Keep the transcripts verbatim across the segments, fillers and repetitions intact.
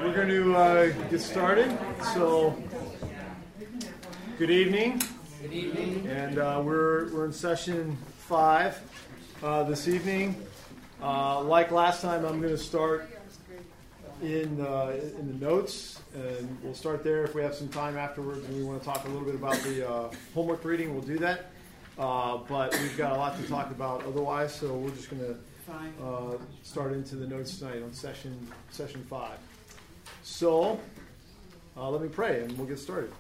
We're going to uh, get started. So, good evening. Good evening. And uh, we're we're in session five uh, this evening. Uh, like last time, I'm going to start in uh, in the notes, and we'll start there. If we have some time afterwards, and we want to talk a little bit about the uh, homework reading, we'll do that. Uh, but we've got a lot to talk about otherwise, so we're just going to uh, start into the notes tonight on session session five. So, uh, let me pray, and we'll get started.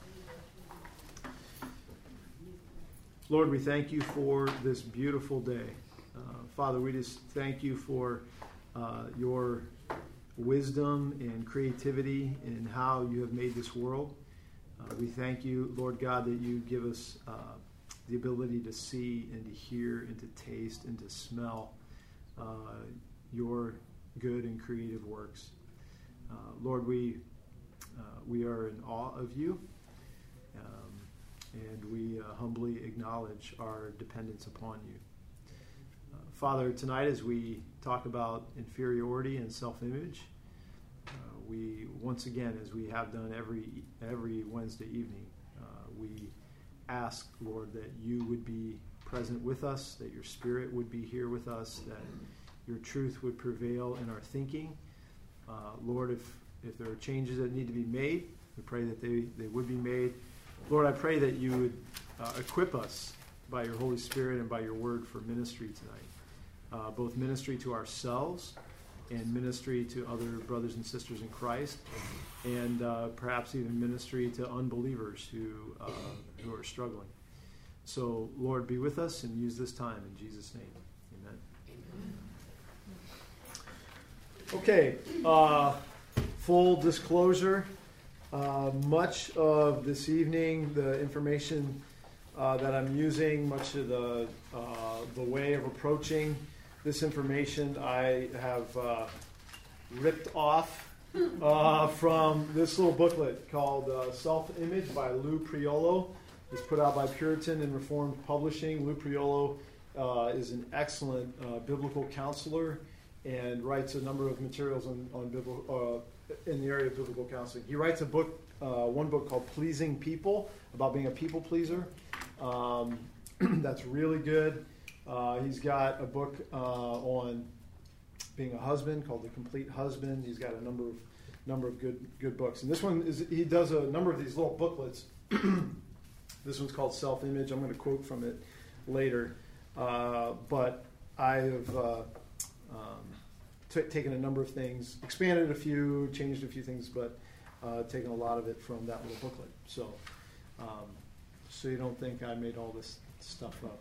Lord, we thank you for this beautiful day. Uh, Father, we just thank you for uh, your wisdom and creativity in how you have made this world. Uh, we thank you, Lord God, that you give us uh, the ability to see and to hear and to taste and to smell uh, your good and creative works. Uh, Lord, we uh, we are in awe of you, um, and we uh, humbly acknowledge our dependence upon you. Uh, Father, tonight as we talk about inferiority and self-image, uh, we once again, as we have done every every Wednesday evening, uh, we ask, Lord, that you would be present with us, that your Spirit would be here with us, that your truth would prevail in our thinking. Uh, Lord, if, if there are changes that need to be made, we pray that they, they would be made. Lord, I pray that you would uh, equip us by your Holy Spirit and by your word for ministry tonight, uh, both ministry to ourselves and ministry to other brothers and sisters in Christ, and uh, perhaps even ministry to unbelievers who uh, who are struggling. So, Lord, be with us and use this time in Jesus' name. Amen. Okay, uh, full disclosure, uh, much of this evening, the information uh, that I'm using, much of the uh, the way of approaching this information, I have uh, ripped off uh, from this little booklet called uh, Self-Image by Lou Priolo. It's put out by Puritan and Reformed Publishing. Lou Priolo uh, is an excellent uh, biblical counselor and writes a number of materials on, on biblical, uh, in the area of biblical counseling. He writes a book, uh, one book called Pleasing People, about being a people pleaser. Um, that's really good. Uh, he's got a book uh, on being a husband called The Complete Husband. He's got a number of number of good good books. And this one is he does a number of these little booklets. This one's called Self-Image. I'm going to quote from it later. Uh, but I have uh, um, t- taken a number of things, expanded a few, changed a few things, but uh, taken a lot of it from that little booklet. So, um, so you don't think I made all this stuff up.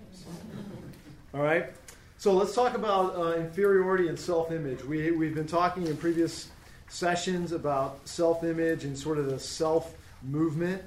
All right. So let's talk about uh, inferiority and self-image. We we've been talking in previous sessions about self-image and sort of the self-movement.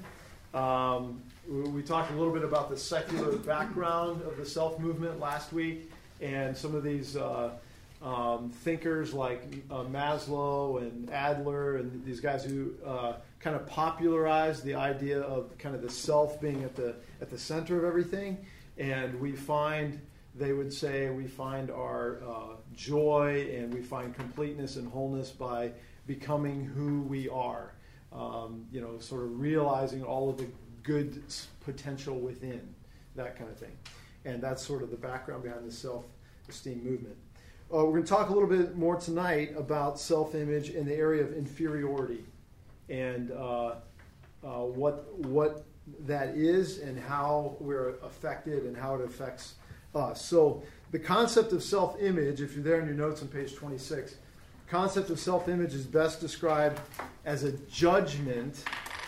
Um, we talked a little bit about the secular background of the self-movement last week, and some of these uh, um, thinkers like uh, Maslow and Adler and these guys who uh, kind of popularized the idea of kind of the self being at the at the center of everything. And we find, they would say, we find our uh, joy and we find completeness and wholeness by becoming who we are. Um, you know, sort of realizing all of the good potential within, that kind of thing. And that's sort of the background behind the self-esteem movement. Uh, we're going to talk a little bit more tonight about self-image in the area of inferiority and uh, uh, what what that is and how we're affected and how it affects us. So the concept of self-image, if you're there in your notes on page twenty-six, concept of self-image is best described as a judgment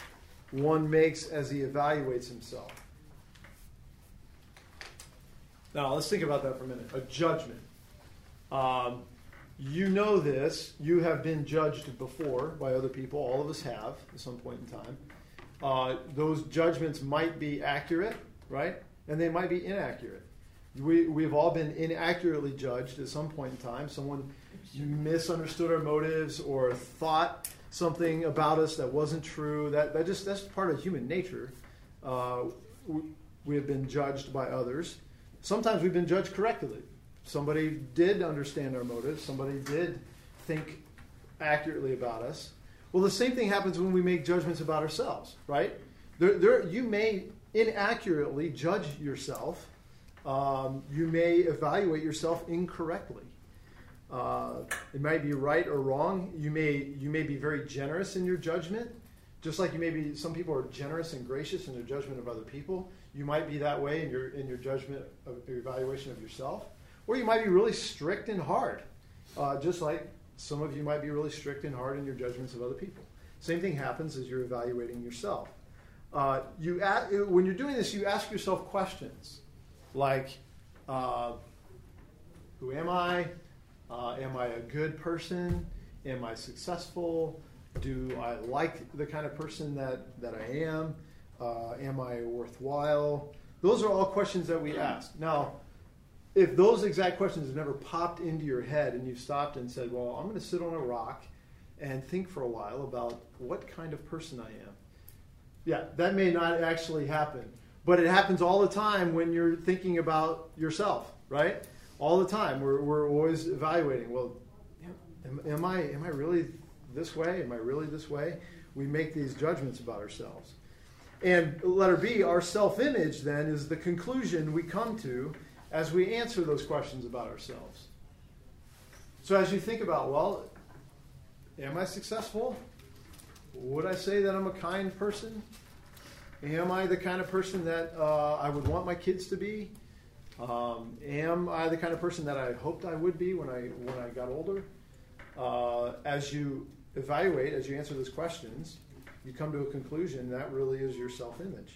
one makes as he evaluates himself. Now, let's think about that for a minute. A judgment. Um, you know this. You have been judged before by other people. All of us have at some point in time. Uh, those judgments might be accurate, right? And they might be inaccurate. We, we've all been inaccurately judged at some point in time. Someone misunderstood our motives or thought something about us that wasn't true. That that just that's part of human nature. Uh, we, we have been judged by others. Sometimes we've been judged correctly. Somebody did understand our motives. Somebody did think accurately about us. Well, the same thing happens when we make judgments about ourselves, right? There, there, you may inaccurately judge yourself. Um, you may evaluate yourself incorrectly. Uh, it might be right or wrong. You may you may be very generous in your judgment, just like you may be. Some people are generous and gracious in their judgment of other people. You might be that way in your in your judgment of your evaluation of yourself, or you might be really strict and hard, uh, just like some of you might be really strict and hard in your judgments of other people. Same thing happens as you're evaluating yourself. Uh, you ask, when you're doing this, you ask yourself questions like, uh, "Who am I? Uh, am I a good person? Am I successful? Do I like the kind of person that, that I am? Uh, am I worthwhile?" Those are all questions that we ask. Now, if those exact questions have never popped into your head and you've stopped and said, well, I'm going to sit on a rock and think for a while about what kind of person I am. Yeah, that may not actually happen. But it happens all the time when you're thinking about yourself, right? All the time. We're, we're always evaluating, well, am, am I am I really this way? Am I really this way? We make these judgments about ourselves. And letter B, our self-image then is the conclusion we come to as we answer those questions about ourselves. So as you think about, well, am I successful? Would I say that I'm a kind person? Am I the kind of person that uh, I would want my kids to be? Um, am I the kind of person that I hoped I would be when I when I got older? Uh, as you evaluate, as you answer those questions, you come to a conclusion that really is your self-image.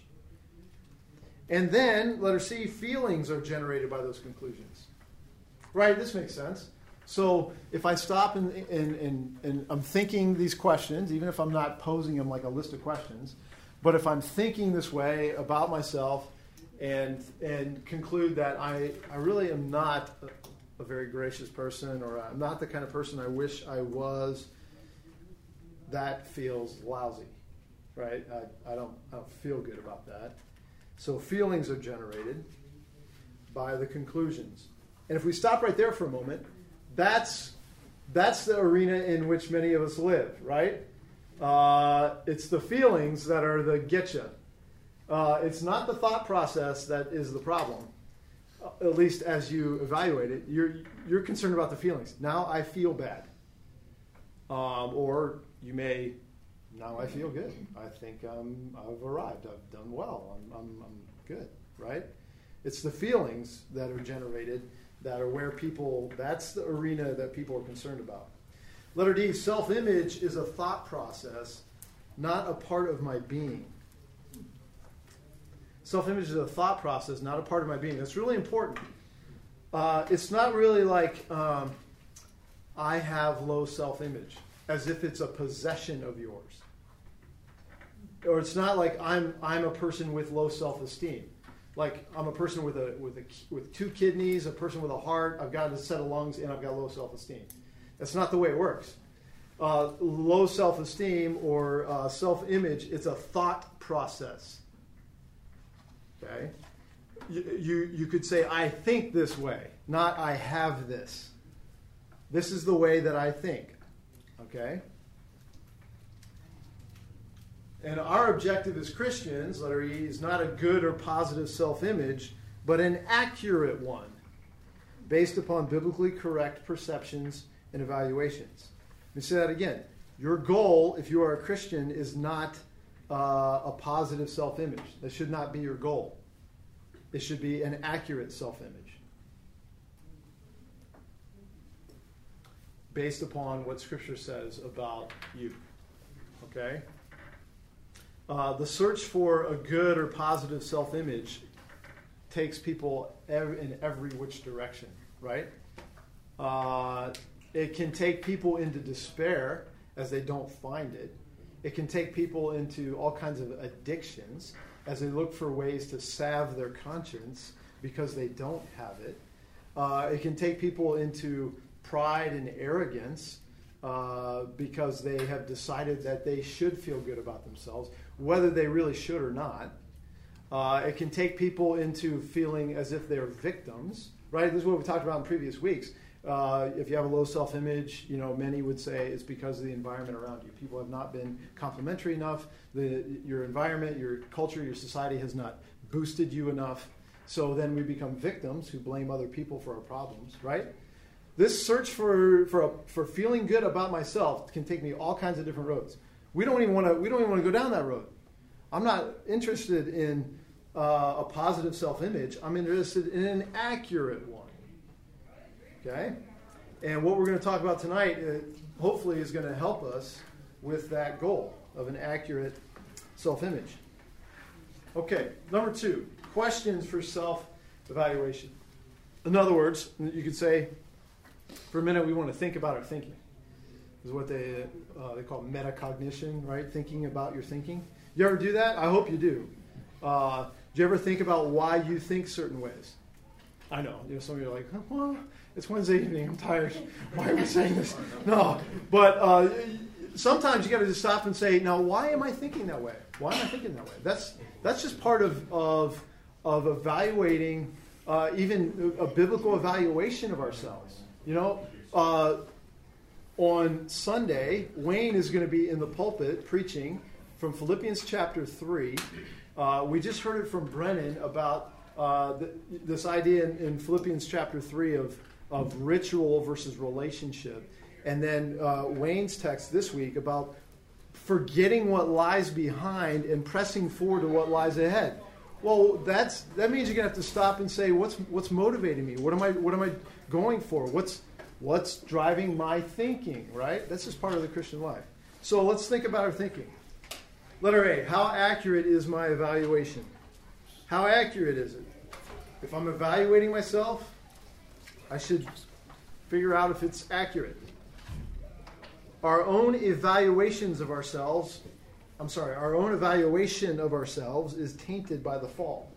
And then, letter C, feelings are generated by those conclusions. Right, this makes sense. So if I stop and, and, and, and I'm thinking these questions, even if I'm not posing them like a list of questions, but if I'm thinking this way about myself and and conclude that I, I really am not a, a very gracious person, or I'm not the kind of person I wish I was, that feels lousy, right? I, I don't I don't feel good about that. So feelings are generated by the conclusions. And if we stop right there for a moment, that's that's the arena in which many of us live, right? Uh, it's the feelings that are the getcha. Uh, it's not the thought process that is the problem, uh, at least as you evaluate it. You're you're concerned about the feelings. Now I feel bad. Um, or you may, now I feel good. I think um, I've arrived. I've done well. I'm, I'm, I'm good, right? It's the feelings that are generated that are where people, that's the arena that people are concerned about. Letter D, self-image is a thought process, not a part of my being. Self-image is a thought process, not a part of my being. That's really important. Uh, it's not really like um, I have low self-image, as if it's a possession of yours. Or it's not like I'm I'm a person with low self-esteem. Like I'm a person with a with a with two kidneys, a person with a heart. I've got a set of lungs, and I've got low self-esteem. That's not the way it works. Uh, low self-esteem or uh, self-image, it's a thought process. Okay, you, you you could say I think this way, not I have this. This is the way that I think. Okay. And our objective as Christians, letter E, is not a good or positive self-image, but an accurate one, based upon biblically correct perceptions and evaluations. Let me say that again. Your goal, if you are a Christian, is not uh, a positive self-image. That should not be your goal. It should be an accurate self-image, based upon what Scripture says about you. Okay? Uh, the search for a good or positive self-image takes people ev- in every which direction, right? Uh, it can take people into despair as they don't find it. It can take people into all kinds of addictions as they look for ways to salve their conscience because they don't have it. Uh, it can take people into pride and arrogance uh, because they have decided that they should feel good about themselves, whether they really should or not. Uh, it can take people into feeling as if they're victims, right? This is what we talked about in previous weeks. Uh, if you have a low self-image, you know, many would say it's because of the environment around you. People have not been complimentary enough. The, your environment, your culture, your society has not boosted you enough. So then we become victims who blame other people for our problems, right? This search for for a, for feeling good about myself can take me all kinds of different roads. We don't even want to. We don't even want to go down that road. I'm not interested in uh, a positive self-image. I'm interested in an accurate one. Okay, and what we're going to talk about tonight, uh, hopefully, is going to help us with that goal of an accurate self-image. Okay, number two, questions for self-evaluation. In other words, you could say, for a minute, we want to think about our thinking. This is what they uh, they call metacognition, right? Thinking about your thinking. You ever do that? I hope you do. Uh, do you ever think about why you think certain ways? I know. You know, some of you are like, well, it's Wednesday evening. I'm tired. Why are we saying this? No. But uh, sometimes you got to just stop and say, now, why am I thinking that way? Why am I thinking that way? That's that's just part of of, of evaluating, uh, even a biblical evaluation of ourselves. You know, uh, on Sunday, Wayne is going to be in the pulpit preaching from Philippians chapter three. Uh, we just heard it from Brennan about uh, the, this idea in, in Philippians chapter three of, of ritual versus relationship. And then uh, Wayne's text this week about forgetting what lies behind and pressing forward to what lies ahead. Well, that's that means you're going to have to stop and say, what's what's motivating me? What am I what am I going for? What's what's driving my thinking, right? That's just part of the Christian life. So let's think about our thinking. Letter A, how accurate is my evaluation? How accurate is it? If I'm evaluating myself, I should figure out if it's accurate. Our own evaluations of ourselves, I'm sorry, our own evaluation of ourselves is tainted by the fall.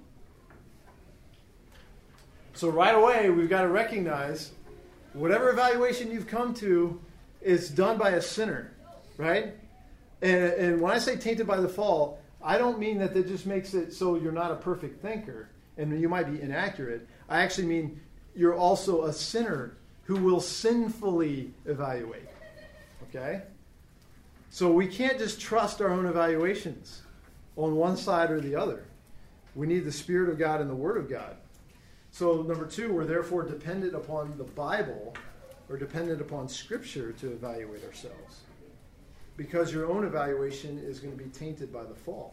So right away, we've got to recognize whatever evaluation you've come to is done by a sinner, right? And, and when I say tainted by the fall, I don't mean that that just makes it so you're not a perfect thinker and you might be inaccurate. I actually mean you're also a sinner who will sinfully evaluate. Okay? So we can't just trust our own evaluations on one side or the other. We need the Spirit of God and the Word of God. So number two, we're therefore dependent upon the Bible or dependent upon Scripture to evaluate ourselves. Because your own evaluation is going to be tainted by the fall.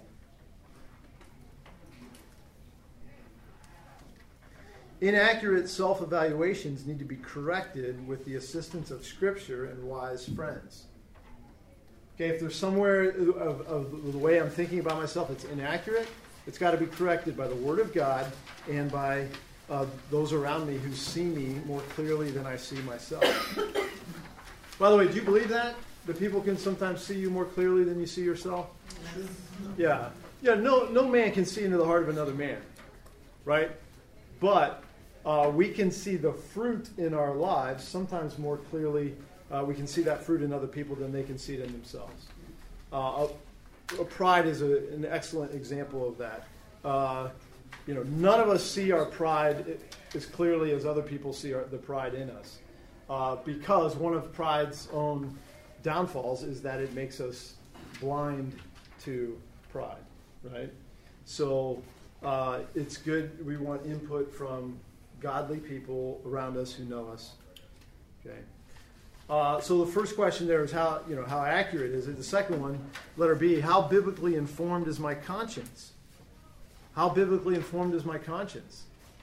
Inaccurate self-evaluations need to be corrected with the assistance of Scripture and wise friends. Okay, if there's somewhere of, of the way I'm thinking about myself it's inaccurate, it's got to be corrected by the Word of God and by uh, those around me who see me more clearly than I see myself. By the way, do you believe that? That people can sometimes see you more clearly than you see yourself? Yeah. Yeah, no, no man can see into the heart of another man, right? But uh, we can see the fruit in our lives sometimes more clearly. Uh, we can see that fruit in other people than they can see it in themselves. Uh, a, a pride is a, an excellent example of that. Uh, you know, none of us see our pride as clearly as other people see our, the pride in us. Uh, because one of pride's own downfalls is that it makes us blind to pride, right? So uh, it's good. We want input from godly people around us who know us. Okay. Uh, so the first question there is how you know how accurate is it? The second one, letter B, how biblically informed is my conscience? How biblically informed is my conscience?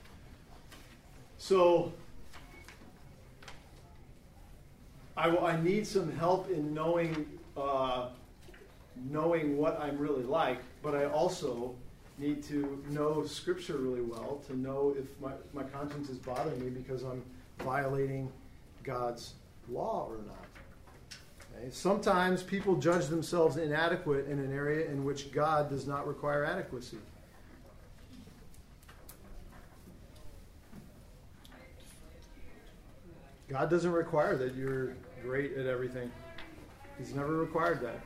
So I, I need some help in knowing uh, knowing what I'm really like, but I also need to know Scripture really well to know if my, my conscience is bothering me because I'm violating God's law or not. Okay? Sometimes people judge themselves inadequate in an area in which God does not require adequacy. God doesn't require that you're great at everything. He's never required that.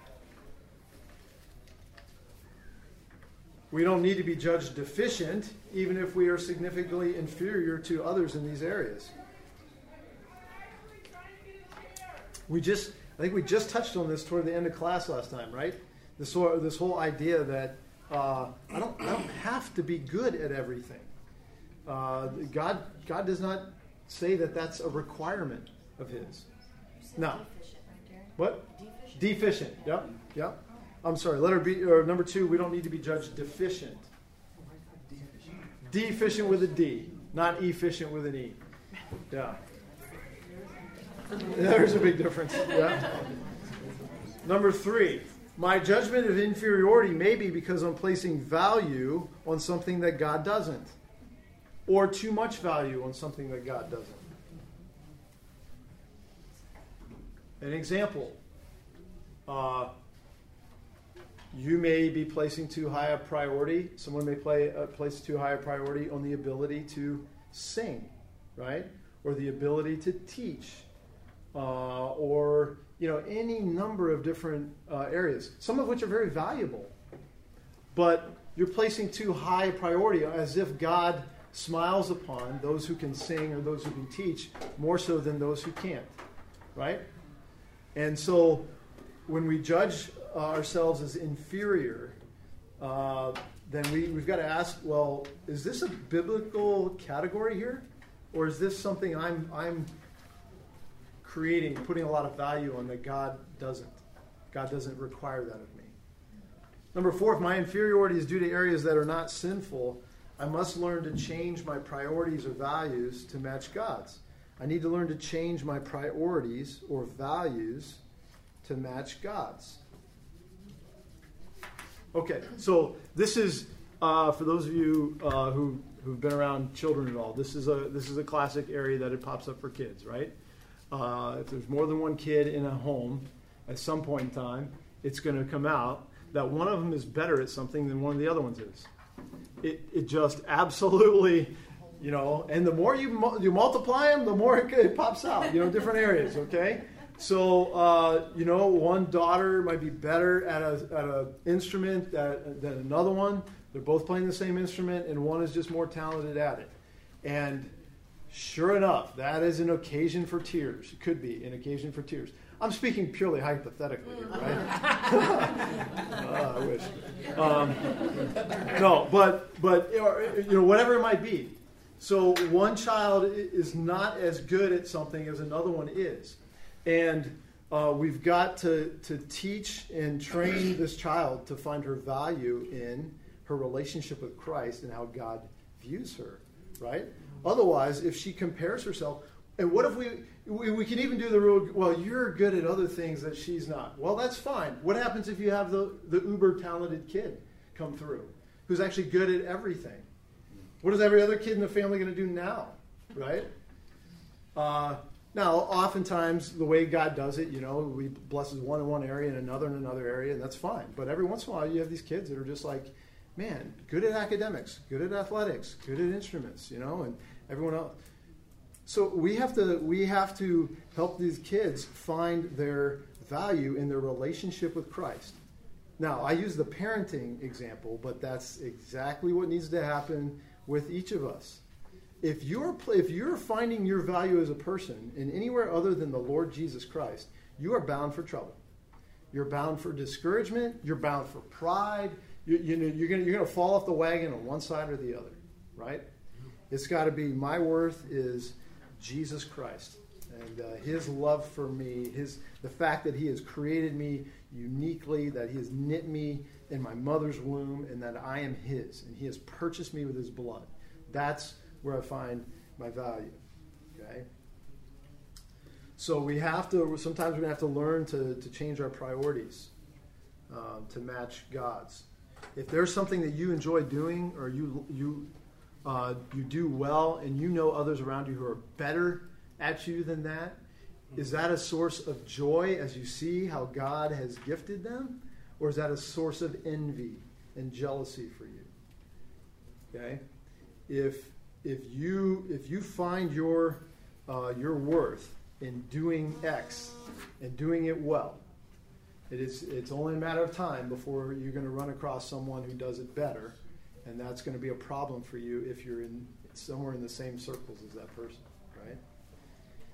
We don't need to be judged deficient, even if we are significantly inferior to others in these areas. We just, I think we just touched on this toward the end of class last time, right? This whole, this whole idea that uh, I don't, I don't have to be good at everything. Uh, God, God does not say that that's a requirement of His. No. Deficient, right, Darren? What? Deficient. Deficient. Yep. Yep. I'm sorry. Letter B or number two. We don't need to be judged deficient. Deficient with a D, not efficient with an E. Yeah. There's a big difference. Yeah. Number three. My judgment of inferiority may be because I'm placing value on something that God doesn't, or too much value on something that God doesn't. An example. Uh, you may be placing too high a priority. Someone may play, uh, place too high a priority on the ability to sing, right? Or the ability to teach. Uh, or, you know, any number of different uh, areas, some of which are very valuable. But you're placing too high a priority as if God smiles upon those who can sing or those who can teach more so than those who can't, right? And so when we judge uh, ourselves as inferior, uh, then we, we've got to ask, well, is this a biblical category here? Or is this something I'm I'm creating, putting a lot of value on that God doesn't? God doesn't require that of me. Number four, if my inferiority is due to areas that are not sinful, I must learn to change my priorities or values to match God's. I need to learn to change my priorities or values to match God's. Okay, so this is, uh, for those of you uh, who, who've been around children at all, this is a this is a classic area that it pops up for kids, right? Uh, if there's more than one kid in a home, at some point in time, it's going to come out that one of them is better at something than one of the other ones is. It it just absolutely, you know, and the more you you multiply them, the more it, it pops out, you know, different areas, okay? So, uh, you know, one daughter might be better at a at an instrument that, than another one. They're both playing the same instrument, and one is just more talented at it. And sure enough, that is an occasion for tears. It could be an occasion for tears. I'm speaking purely hypothetically here, right? uh, I wish. Um, no, but but you know, whatever it might be. So one child is not as good at something as another one is, and uh, we've got to to teach and train this child to find her value in her relationship with Christ and how God views her, right? Otherwise, if she compares herself, and what if we, we we can even do the rule, well, you're good at other things that she's not. Well, that's fine. What happens if you have the, the uber talented kid come through who's actually good at everything? What is every other kid in the family going to do now, right? Uh, now, oftentimes, the way God does it, you know, He blesses one in one area and another in another area, and that's fine. But every once in a while, you have these kids that are just like, man, good at academics, good at athletics, good at instruments, you know, and everyone else. So we have to we have to help these kids find their value in their relationship with Christ. Now, I use the parenting example, but that's exactly what needs to happen with each of us. If you're if you're finding your value as a person in anywhere other than the Lord Jesus Christ, you are bound for trouble. You're bound for discouragement. You're bound for pride. You, you know, you're going you're going to fall off the wagon on one side or the other, right? It's got to be my worth is Jesus Christ and uh, His love for me, His the fact that He has created me uniquely, that He has knit me in my mother's womb, and that I am His, and He has purchased me with His blood. That's where I find my value. Okay. So we have to. Sometimes we're going to have to learn to to change our priorities um, to match God's. If there's something that you enjoy doing, or you you uh, you do well, and you know others around you who are better at you than that, is that a source of joy as you see how God has gifted them, or is that a source of envy and jealousy for you? Okay, if if you if you find your uh, your worth in doing X and doing it well, It is, it's only a matter of time before you're going to run across someone who does it better, and that's going to be a problem for you if you're in somewhere in the same circles as that person, right?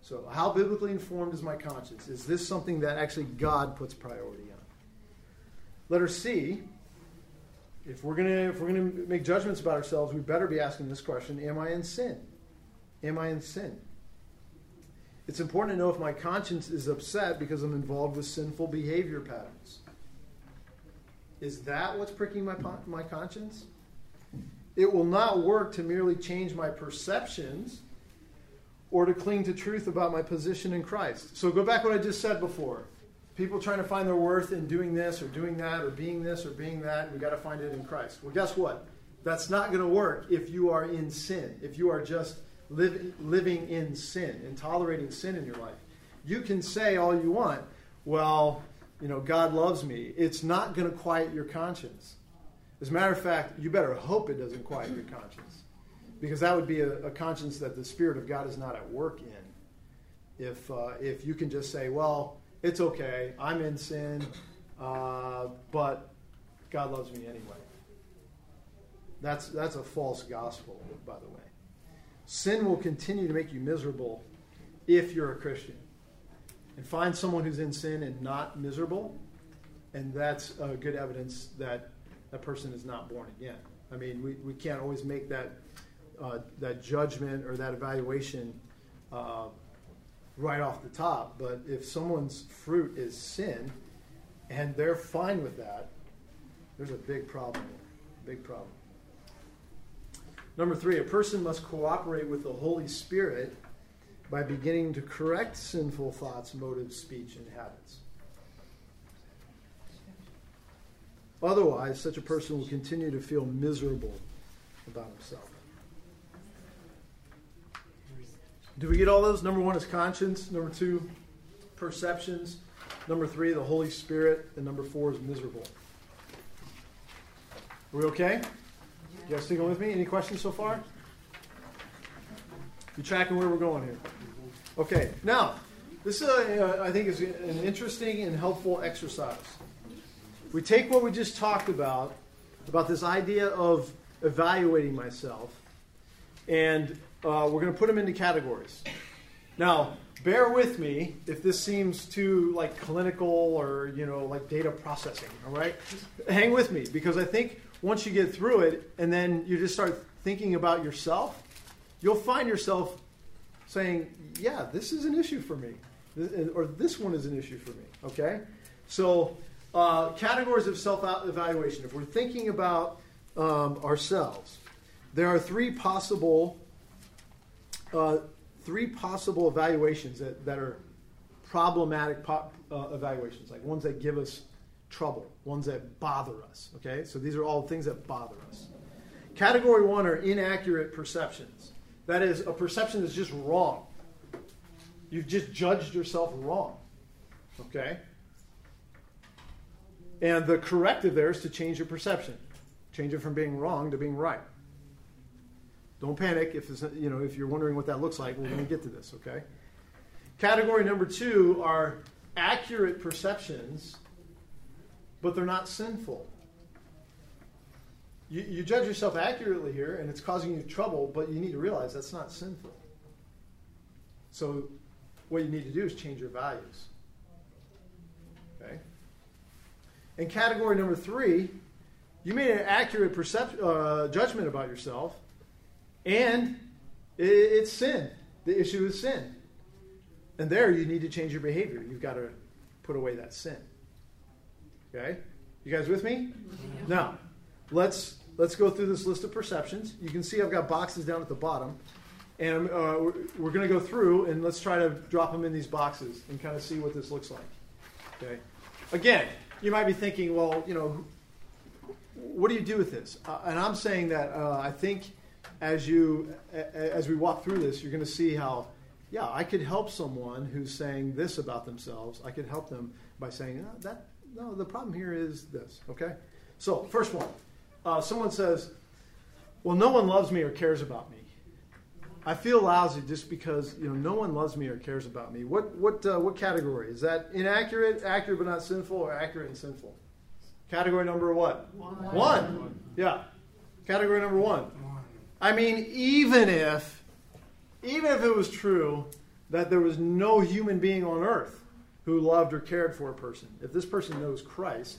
So how biblically informed is my conscience? Is this something that actually God puts priority on? Letter C, if we're gonna if we're gonna make judgments about ourselves, we better be asking this question: am I in sin? Am I in sin? It's important to know if my conscience is upset because I'm involved with sinful behavior patterns. Is that what's pricking my my conscience? It will not work to merely change my perceptions or to cling to truth about my position in Christ. So go back to what I just said before. People trying to find their worth in doing this or doing that or being this or being that. We've got to find it in Christ. Well, guess what? That's not going to work if you are in sin. If you are just live, living in sin and tolerating sin in your life. You can say all you want, well, you know, God loves me. It's not going to quiet your conscience. As a matter of fact, you better hope it doesn't quiet your conscience. Because that would be a, a conscience that the Spirit of God is not at work in. If uh, if you can just say, well, it's okay, I'm in sin, uh, but God loves me anyway. That's that's a false gospel, by the way. Sin will continue to make you miserable if you're a Christian. And find someone who's in sin and not miserable, and that's uh, good evidence that that person is not born again. I mean, we, we can't always make that uh, that judgment or that evaluation uh, right off the top, but if someone's fruit is sin and they're fine with that, there's a big problem. Big problem. Number three, a person must cooperate with the Holy Spirit by beginning to correct sinful thoughts, motives, speech, and habits. Otherwise, such a person will continue to feel miserable about himself. Do we get all those? Number one is conscience. Number two, perceptions. Number three, the Holy Spirit. And number four is miserable. Are we okay? You guys sticking with me? Any questions so far? You tracking where we're going here? Okay. Now, this is a, uh, I think is an interesting and helpful exercise. We take what we just talked about, about this idea of evaluating myself, and uh, we're going to put them into categories. Now, bear with me if this seems too like clinical or, you know, like data processing, all right? Hang with me, because I think once you get through it and then you just start thinking about yourself, you'll find yourself saying, yeah, this is an issue for me, or this one is an issue for me, okay? So, uh, categories of self-evaluation. If we're thinking about um, ourselves, there are three possible uh, three possible evaluations that, that are problematic po- uh, evaluations, like ones that give us trouble, ones that bother us, okay? So these are all things that bother us. Category one are inaccurate perceptions. That is, a perception that's just wrong. You've just judged yourself wrong, okay? And the corrective there is to change your perception. Change it from being wrong to being right. Don't panic if it's, you know, if you're wondering what that looks like. We're going to get to this, okay? Category number two are accurate perceptions, but they're not sinful. You, you judge yourself accurately here, and it's causing you trouble, but you need to realize that's not sinful. So what you need to do is change your values. Okay? And category number three, you made an accurate percep- uh, judgment about yourself, and it, it's sin. The issue is sin. And there you need to change your behavior. You've got to put away that sin. Okay? You guys with me? Yeah. Now, let's let's go through this list of perceptions. You can see I've got boxes down at the bottom. And uh, we're, we're going to go through, and let's try to drop them in these boxes and kind of see what this looks like. Okay? Again, you might be thinking, well, you know, what do you do with this? Uh, and I'm saying that uh, I think as you as we walk through this, you're going to see how, yeah, I could help someone who's saying this about themselves. I could help them by saying, oh, that no, the problem here is this. Okay? So, first one. Uh, someone says, well, no one loves me or cares about me. I feel lousy just because, you know, no one loves me or cares about me. What what uh, what category? Is that inaccurate, accurate but not sinful, or accurate and sinful? Category number what? One. One. One. Yeah. Category number one. One. I mean, even if, even if it was true that there was no human being on earth who loved or cared for a person. If this person knows Christ,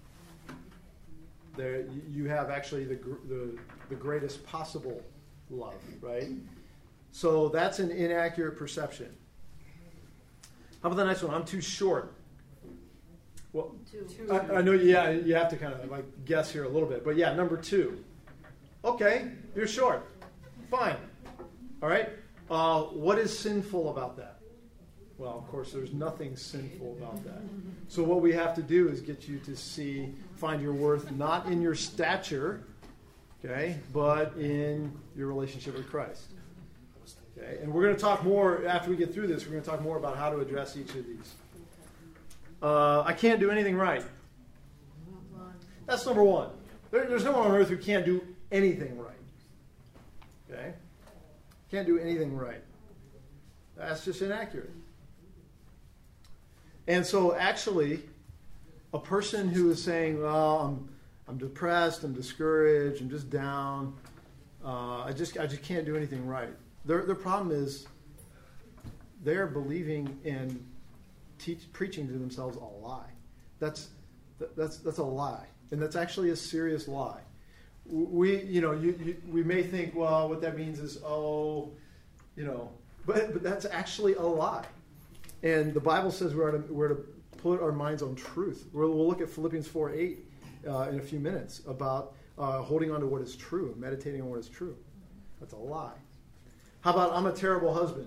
there you have actually the, the, the greatest possible love, right? So that's an inaccurate perception. How about the next one? I'm too short. Well, two. I, I know, yeah, you have to kind of like guess here a little bit, but yeah, number two. Okay, you're short. Fine. All right. Uh, what is sinful about that? Well, of course, there's nothing sinful about that. So what we have to do is get you to see, find your worth not in your stature, okay, but in your relationship with Christ. Okay, and we're going to talk more after we get through this. We're going to talk more about how to address each of these. Uh, I can't do anything right. That's number one. There, there's no one on earth who can't do anything right. Okay? Can't do anything right. That's just inaccurate. And so actually, a person who is saying, well, I'm, I'm depressed, I'm discouraged, I'm just down, uh, I just I just can't do anything right. Their, their problem is they're believing and teach, preaching to themselves a lie. That's, that's, that's a lie. And that's actually a serious lie. We, you know, you, you, we may think, well, what that means is, oh, you know, but, but that's actually a lie. And the Bible says we're to, we're to put our minds on truth. We'll, we'll look at Philippians four eight uh, in a few minutes about uh, holding on to what is true, meditating on what is true. That's a lie. How about I'm a terrible husband?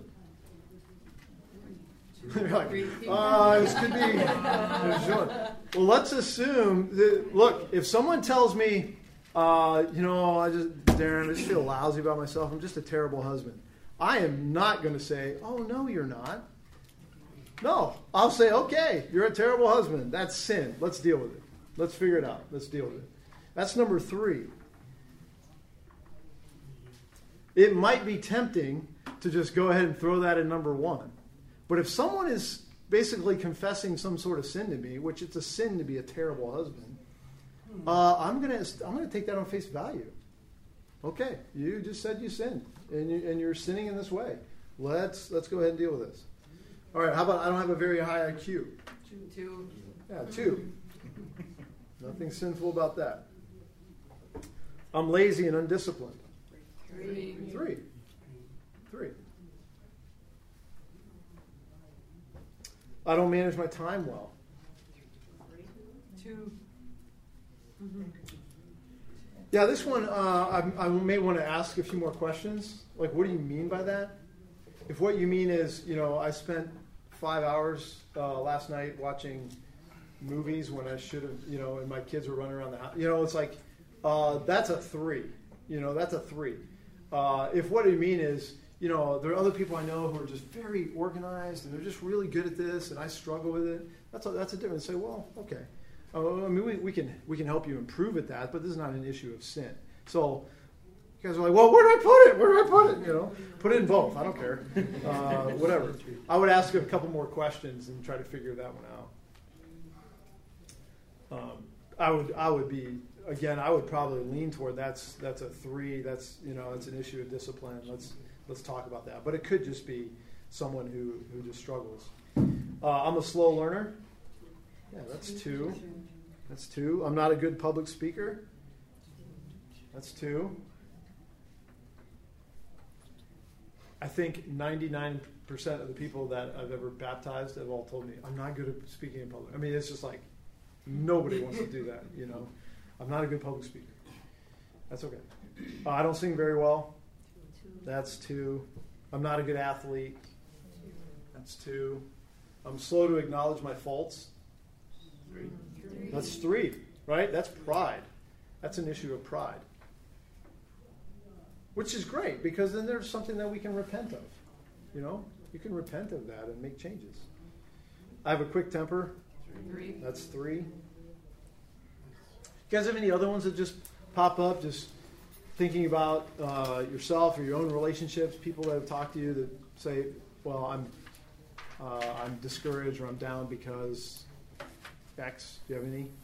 You're like, oh, this could be. Well, let's assume that, look, if someone tells me, uh, you know, I just, Darren, I just feel lousy about myself, I'm just a terrible husband, I am not going to say, oh, no, you're not. No, I'll say, okay, you're a terrible husband. That's sin. Let's deal with it. Let's figure it out. Let's deal with it. That's number three. It might be tempting to just go ahead and throw that in number one. But if someone is basically confessing some sort of sin to me, which it's a sin to be a terrible husband, uh, I'm gonna I'm gonna take that on face value. Okay, you just said you sinned, and you, and you're sinning in this way. Let's let's go ahead and deal with this. All right, how about I don't have a very high I Q? Two. Yeah, two. Nothing sinful about that. I'm lazy and undisciplined. Three. Three. Three. I don't manage my time well. Two. Yeah, this one, uh, I, I may want to ask a few more questions. Like, what do you mean by that? If what you mean is, you know, I spent five hours uh, last night watching movies when I should have, you know, and my kids were running around the house. You know, it's like, uh, that's a three. You know, that's a three. Uh, if what you mean is, you know, there are other people I know who are just very organized and they're just really good at this, and I struggle with it. That's a, that's a difference. Say, well, okay. Uh, I mean, we, we can we can help you improve at that, but this is not an issue of sin. So you guys are like, well, where do I put it? Where do I put it? You know, put it in both. I don't care. Uh, whatever. I would ask a couple more questions and try to figure that one out. Um, I would I would be again. I would probably lean toward that's that's a three. That's you know, it's an issue of discipline. Let's. Let's talk about that. But it could just be someone who, who just struggles. Uh, I'm a slow learner. Yeah, that's two. That's two. I'm not a good public speaker. That's two. I think ninety-nine percent of the people that I've ever baptized have all told me, I'm not good at speaking in public. I mean, it's just like, nobody wants to do that, you know. I'm not a good public speaker. That's okay. Uh, I don't sing very well. That's two. I'm not a good athlete. That's two. I'm slow to acknowledge my faults. Three. That's three, right? That's pride. That's an issue of pride. Which is great, because then there's something that we can repent of. You know? You can repent of that and make changes. I have a quick temper. Three. That's three. You guys have any other ones that just pop up, just thinking about uh, yourself or your own relationships, people that have talked to you that say, well, I'm uh, I'm discouraged or I'm down because X. Do you have any?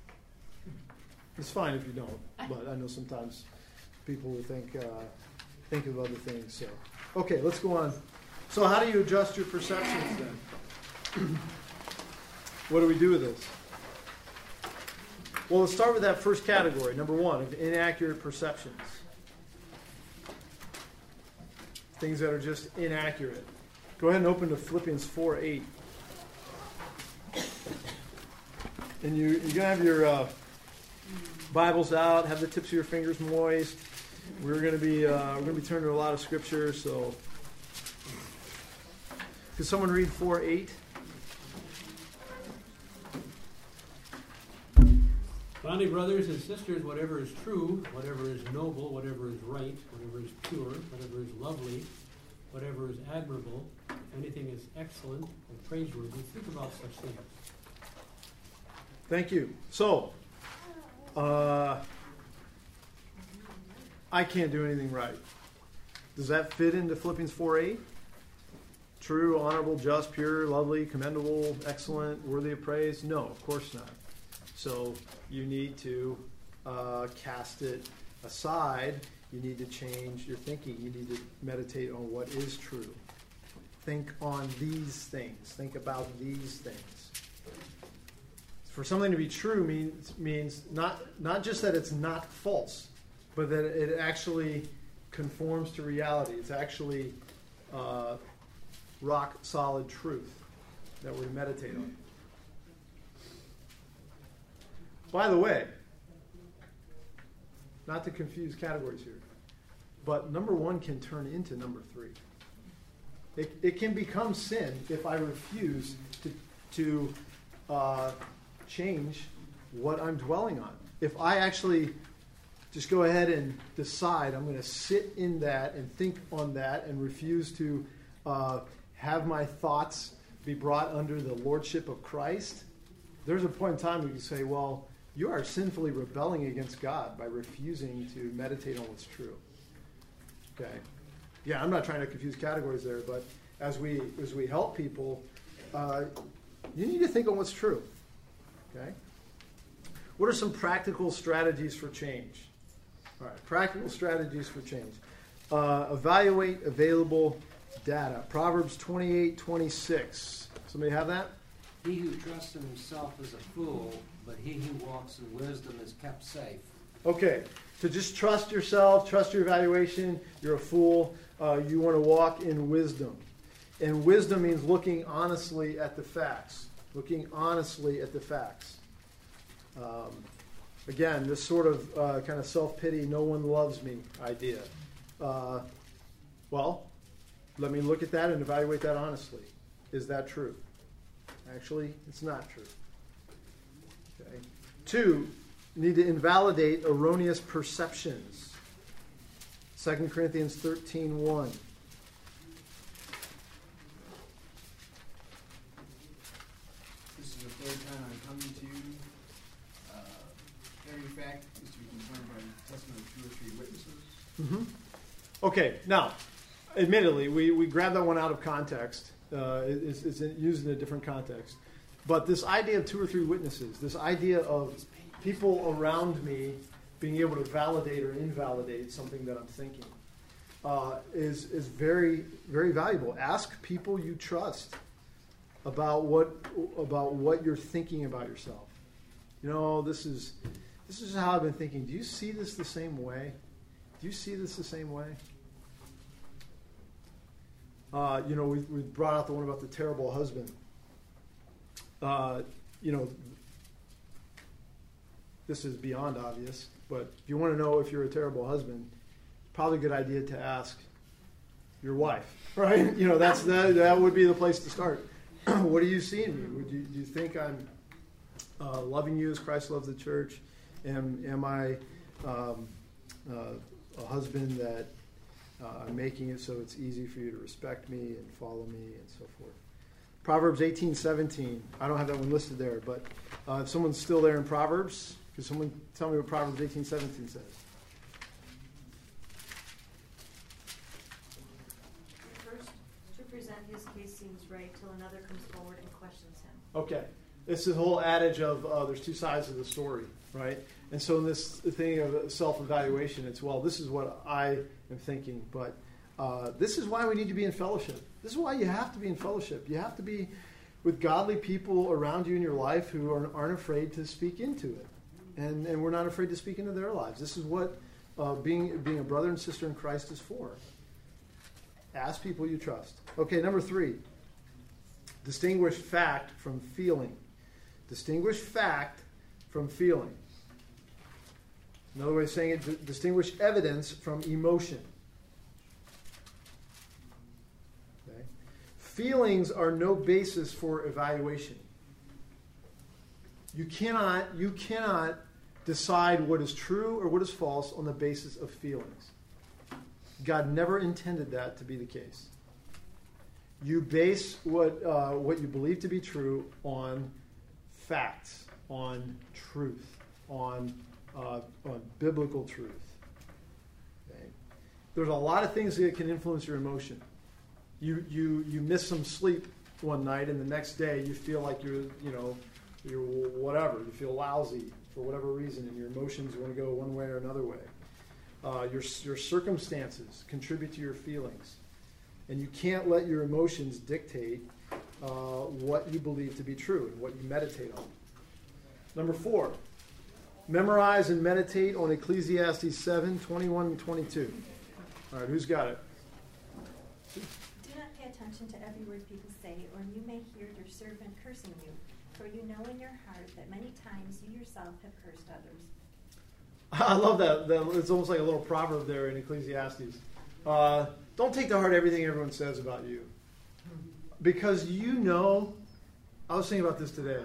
It's fine if you don't, but I know sometimes people will think, uh, think of other things. So, okay, let's go on. So how do you adjust your perceptions then? What do we do with this? Well, let's start with that first category, number one, of inaccurate perceptions. Things that are just inaccurate. Go ahead and open to Philippians four eight. And you, you're going to have your uh, Bibles out, have the tips of your fingers moist. We're going to be uh, we're going to be turning to a lot of scripture, so could someone read four eight? Finally, brothers and sisters, whatever is true, whatever is noble, whatever is right, whatever is pure, whatever is lovely, whatever is admirable, if anything is excellent and praiseworthy, think about such things. Thank you. So, uh, I can't do anything right. Does that fit into Philippians four eight? True, honorable, just, pure, lovely, commendable, excellent, worthy of praise? No, of course not. So you need to uh, cast it aside. You need to change your thinking. You need to meditate on what is true. Think on these things. Think about these things. For something to be true means means not not just that it's not false, but that it actually conforms to reality. It's actually uh, rock solid truth that we're to meditate on. By the way, not to confuse categories here, but number one can turn into number three. It, it can become sin if I refuse to, to uh, change what I'm dwelling on. If I actually just go ahead and decide I'm going to sit in that and think on that and refuse to uh, have my thoughts be brought under the lordship of Christ, there's a point in time where you say, well, you are sinfully rebelling against God by refusing to meditate on what's true. Okay. Yeah, I'm not trying to confuse categories there, but as we as we help people, uh, you need to think on what's true. Okay. What are some practical strategies for change? All right, practical strategies for change. Uh, evaluate available data. Proverbs twenty-eight twenty-six. Somebody have that? He who trusts in himself is a fool, but he who walks in wisdom is kept safe. Okay, so just trust yourself, trust your evaluation. You're a fool. Uh, you want to walk in wisdom. And wisdom means looking honestly at the facts. Looking honestly at the facts. Um, again, this sort of uh, kind of self-pity, no one loves me idea. Uh, well, let me look at that and evaluate that honestly. Is that true? Actually, it's not true. Okay. Two, you need to invalidate erroneous perceptions. Second Corinthians thirteen one. This is the third time I'm coming to you. Uh, every fact is to be confirmed by the testimony of two or three witnesses. Mm-hmm. Okay, now, admittedly, we, we grabbed that one out of context. Uh, it's, it's used in a different context. But this idea of two or three witnesses, this idea of people around me being able to validate or invalidate something that I'm thinking, uh, is is very, very valuable. Ask people you trust about what about what you're thinking about yourself. You know, this is this is how I've been thinking. Do you see this the same way? Do you see this the same way? Uh, you know, we, we brought out the one about the terrible husband. Uh, you know, this is beyond obvious, but if you want to know if you're a terrible husband, probably a good idea to ask your wife, right? You know, that's that, that would be the place to start. What do you see in me? Would you, do you think I'm uh, loving you as Christ loved the church? Am, am I um, uh, a husband that Uh, making it so it's easy for you to respect me and follow me and so forth. Proverbs eighteen seventeen. I don't have that one listed there, but uh, if someone's still there in Proverbs, could someone tell me what Proverbs eighteen seventeen says? First, to present his case seems right till another comes forward and questions him. Okay. This is the whole adage of uh, there's two sides of the story, right? And so in this thing of self-evaluation, it's, well, this is what I am thinking, but uh, this is why we need to be in fellowship. This is why you have to be in fellowship. You have to be with godly people around you in your life who are, aren't afraid to speak into it. And, and we're not afraid to speak into their lives. This is what uh, being, being a brother and sister in Christ is for. Ask people you trust. Okay, number three. Distinguish fact from feeling. Distinguish fact from feeling. Another way of saying it, d- distinguish evidence from emotion. Okay? Feelings are no basis for evaluation. You cannot, you cannot decide what is true or what is false on the basis of feelings. God never intended that to be the case. You base what uh, what you believe to be true on facts, on truth, on uh, on biblical truth. Okay? There's a lot of things that can influence your emotion. You you you miss some sleep one night, and the next day you feel like you're you know you're whatever. You feel lousy for whatever reason, and your emotions want to go one way or another way. Uh, your your circumstances contribute to your feelings. And you can't let your emotions dictate uh, what you believe to be true and what you meditate on. Number four, memorize and meditate on Ecclesiastes seven, twenty-one and twenty-two. All right, who's got it? Do not pay attention to every word people say, or you may hear your servant cursing you. For you know in your heart that many times you yourself have cursed others. I love that. that it's almost like a little proverb there in Ecclesiastes. Uh, don't take to heart everything everyone says about you. Because you know, I was thinking about this today.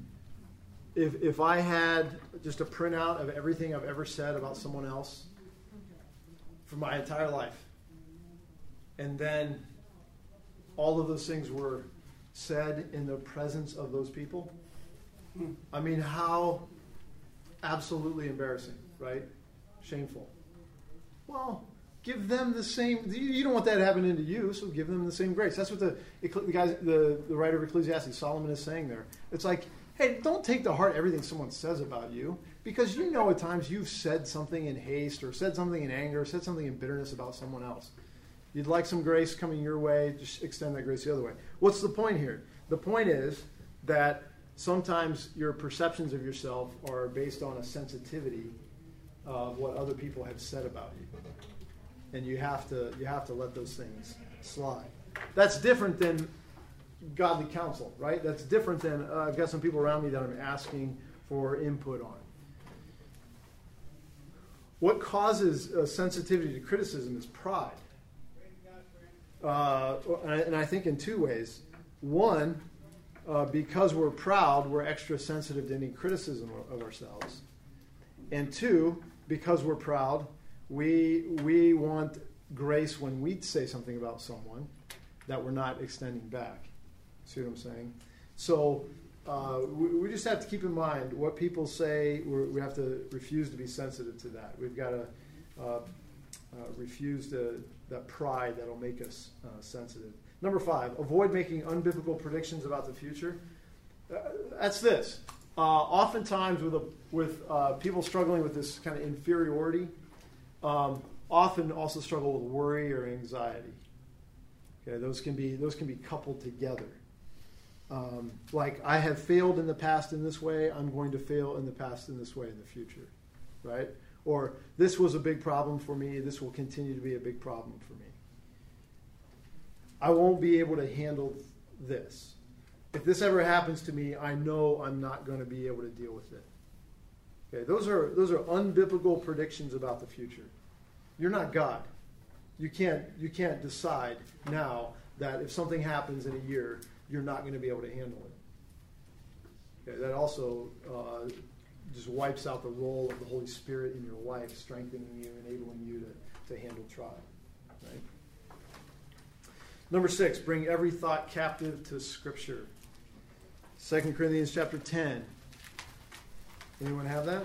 If if I had just a printout of everything I've ever said about someone else for my entire life, and then all of those things were said in the presence of those people, I mean, how absolutely embarrassing, right? Shameful. Well, give them the same. You don't want that happening to you, so give them the same grace. That's what the the guys, the, the writer of Ecclesiastes, Solomon, is saying there. It's like, hey, don't take to heart everything someone says about you, because you know at times you've said something in haste, or said something in anger, or said something in bitterness about someone else. You'd like some grace coming your way, just extend that grace the other way. What's the point here? The point is that sometimes your perceptions of yourself are based on a sensitivity of what other people have said about you. And you have to you have to let those things slide. That's different than godly counsel, right? That's different than uh, I've got some people around me that I'm asking for input on. What causes uh, sensitivity to criticism is pride. Uh, and I think in two ways. One, uh, because we're proud, we're extra sensitive to any criticism of ourselves. And two, because we're proud, we we want grace when we say something about someone that we're not extending back. See what I'm saying? So uh, we, we just have to keep in mind what people say. We're, we have to refuse to be sensitive to that. We've got to uh, uh, refuse to, that pride that will make us uh, sensitive. Number five, avoid making unbiblical predictions about the future. Uh, that's this. Uh, oftentimes with a, with uh, people struggling with this kind of inferiority, um, often also struggle with worry or anxiety. Okay, those can be those can be coupled together. Um, like, I have failed in the past in this way, I'm going to fail in the past in this way in the future, right? Or this was a big problem for me, this will continue to be a big problem for me. I won't be able to handle this. If this ever happens to me, I know I'm not going to be able to deal with it. Okay, those are those are unbiblical predictions about the future. You're not God. You can't you can't decide now that if something happens in a year, you're not going to be able to handle it. Okay, that also uh, just wipes out the role of the Holy Spirit in your life, strengthening you, enabling you to, to handle trial. Right? Number six, bring every thought captive to Scripture. Second Corinthians chapter ten. Anyone have that?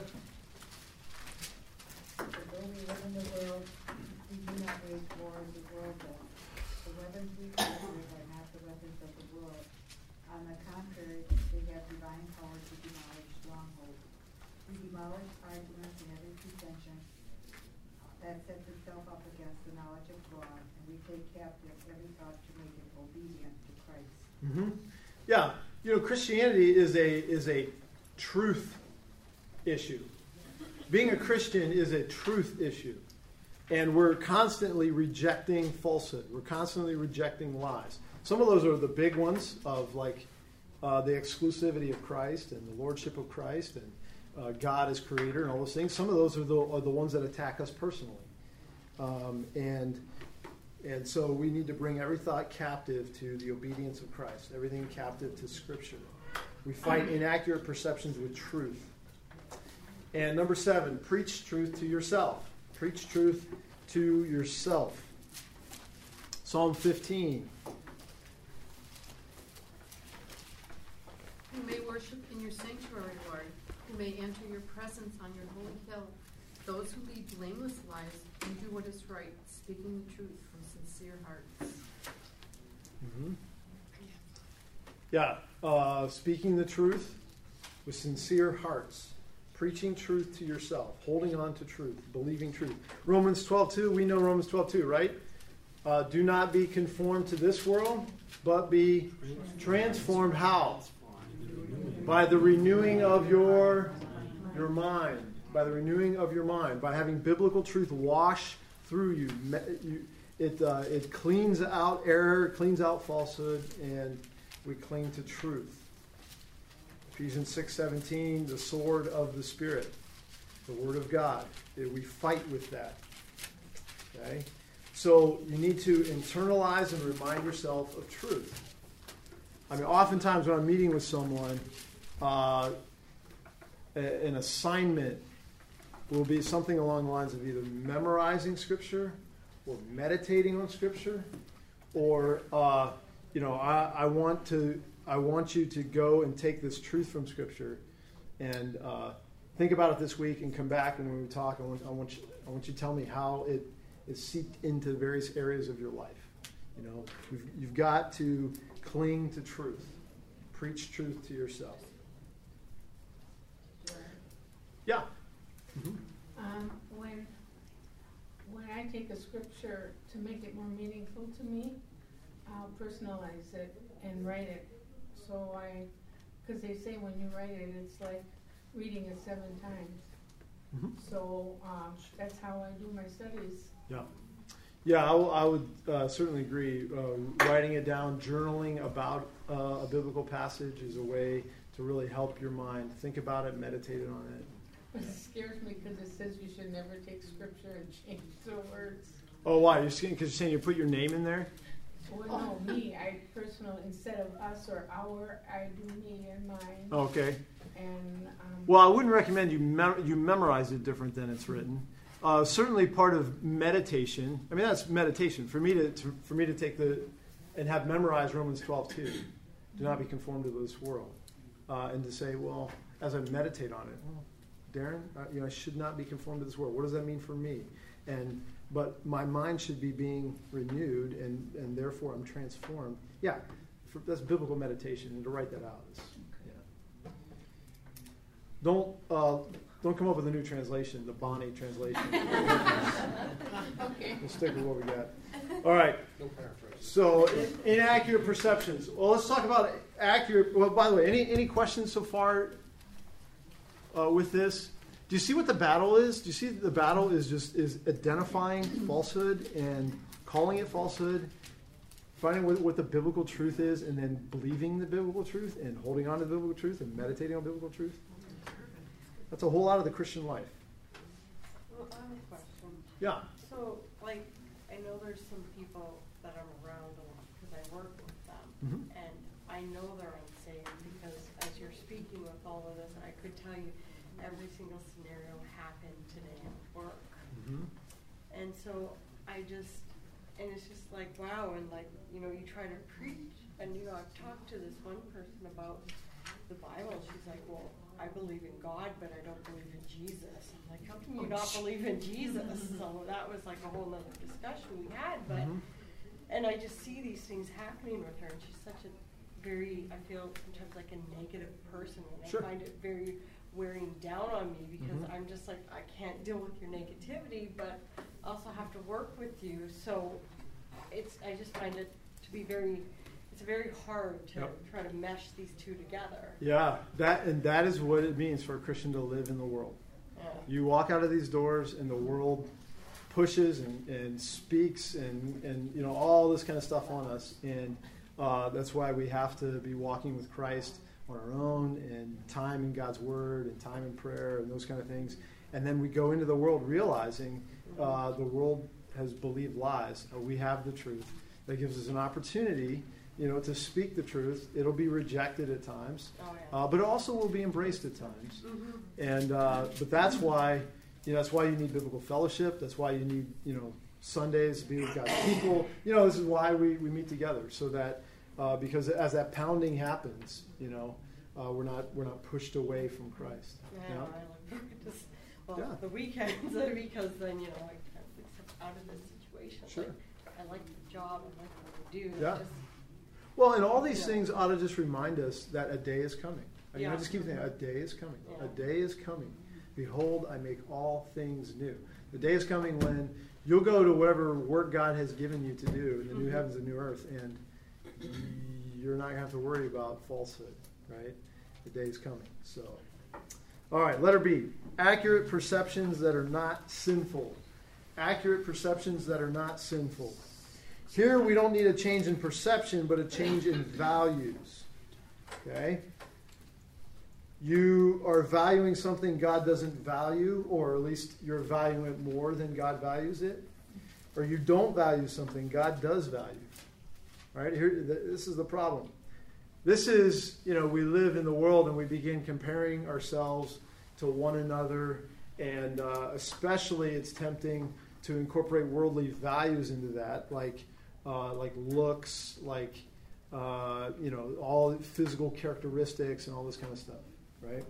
For though we live in the world, we do not wage war as the world does. The weapons we fight with are not the weapons of the world. On the contrary, they have divine power to demolish strongholds. We demolish arguments and every pretension that sets itself up against the knowledge of God, and we take captive every thought to make it obedient to Christ. Mm-hmm. Yeah, you know, Christianity is a is a truth issue. Being a Christian is a truth issue. And we're constantly rejecting falsehood. We're constantly rejecting lies. Some of those are the big ones of like uh, the exclusivity of Christ and the lordship of Christ and uh, God as creator and all those things. Some of those are the, are the ones that attack us personally. Um, and and so we need to bring every thought captive to the obedience of Christ, everything captive to Scripture. We fight inaccurate perceptions with truth. And number seven, preach truth to yourself. Preach truth to yourself. Psalm fifteen. Who may worship in your sanctuary, Lord, who may enter your presence on your holy hill, those who lead blameless lives and do what is right, speaking the truth from sincere hearts. Mm-hmm. Yeah, uh, speaking the truth with sincere hearts. Preaching truth to yourself, holding on to truth, believing truth. Romans twelve two, we know Romans twelve two, right? Uh, do not be conformed to this world, but be transformed how? By the renewing of your, your mind. By the renewing of your mind. By having biblical truth wash through you. you it, uh, it cleans out error, cleans out falsehood, and we cling to truth. Ephesians six seventeen, the sword of the Spirit, the Word of God. We fight with that. Okay? So you need to internalize and remind yourself of truth. I mean, oftentimes when I'm meeting with someone, uh, an assignment will be something along the lines of either memorizing Scripture or meditating on Scripture, or, uh, you know, I, I want to... I want you to go and take this truth from Scripture and uh, think about it this week and come back, and when we talk, I want, I want, you, I want you to tell me how it is seeped into various areas of your life. You know, you've, you've got to cling to truth. Preach truth to yourself. Yeah. Mm-hmm. Um, when when I take a scripture to make it more meaningful to me, I'll personalize it and write it. So I, because they say when you write it, it's like reading it seven times. Mm-hmm. So um, that's how I do my studies. Yeah. Yeah, I, w- I would uh, certainly agree. Uh, writing it down, journaling about uh, a biblical passage is a way to really help your mind. Think about it, meditate on it. But it scares me because it says you should never take scripture and change the words. Oh, why? You're because you're saying you put your name in there? Well, no, me. I personal instead of us or our, I do me and mine. Okay. And um, well, I wouldn't recommend you mem- you memorize it different than it's written. Uh, certainly, part of meditation. I mean, that's meditation for me to, to for me to take the and have memorized Romans twelve two. Do not be conformed to this world, uh, and to say, well, as I meditate on it, well, Darren, uh, you know, I should not be conformed to this world. What does that mean for me? And but my mind should be being renewed, and, and therefore I'm transformed. Yeah, for, that's biblical meditation, and to write that out is, yeah. Don't uh, don't come up with a new translation, the Bonnie translation. Okay. We'll stick with what we got. All right. No paraphrase. So inaccurate perceptions. Well, let's talk about accurate. Well, by the way, any any questions so far uh, with this? Do you see what the battle is? Do you see the battle is just is identifying falsehood and calling it falsehood, finding what, what the biblical truth is, and then believing the biblical truth and holding on to the biblical truth and meditating on biblical truth? That's a whole lot of the Christian life. Well, I have a question. Yeah. So, like, I know there's some people that I'm around a lot because I work with them, Mm-hmm. and I know they're unsaved because as you're speaking with all of this, I could tell you every single scenario happened today at work. Mm-hmm. And so I just, and it's just like, wow, and like, you know, you try to preach, and, you know, I've talked to this one person about the Bible. She's like, well, I believe in God, but I don't believe in Jesus. I'm like, how can you not believe in Jesus? So that was like a whole other discussion we had, but, Mm-hmm. and I just see these things happening with her, and she's such a very, I feel sometimes like a negative person, and Sure. I find it very wearing down on me because Mhm. I'm just like, I can't deal with your negativity, but I also have to work with you. So it's, I just find it to be very, it's very hard to Yep. try to mesh these two together. Yeah, that and that is what it means for a Christian to live in the world. Yeah. You walk out of these doors and the world pushes and, and speaks and, and you know all this kind of stuff on us, and uh, that's why we have to be walking with Christ on our own, and time in God's Word and time in prayer and those kind of things. And then we go into the world realizing uh, the world has believed lies. Uh, we have the truth that gives us an opportunity, you know, to speak the truth. It'll be rejected at times, Oh, yeah. uh, but it also will be embraced at times. Mhm. And uh, but that's why, you know, that's why you need biblical fellowship. That's why you need, you know, Sundays to be with God's people. You know, this is why we, we meet together, so that uh, because as that pounding happens, you know, uh, we're not we're not pushed away from Christ. Yeah, you know? I like just, well, Yeah. the weekends because then you know I kind of get out of this situation. Sure. Like, I like the job, I like what we do. Yeah. I just, Well, and all these Yeah. things ought to just remind us that a day is coming. I mean, I Yeah. just keep saying, a day is coming. Yeah. A day is coming. Behold, I make all things new. The day is coming when you'll go to whatever work God has given you to do in the new Mhm. heavens and new earth, and you're not going to have to worry about falsehood, right? The day is coming. So, all right, letter B. Accurate perceptions that are not sinful. Accurate perceptions that are not sinful. Here we don't need a change in perception, but a change in values. Okay? You are valuing something God doesn't value, or at least you're valuing it more than God values it. Or you don't value something God does value. Right? Here, this is the problem. This is, you know, we live in the world and we begin comparing ourselves to one another, and uh, especially it's tempting to incorporate worldly values into that, like uh, like looks, like uh, you know, all physical characteristics and all this kind of stuff, right?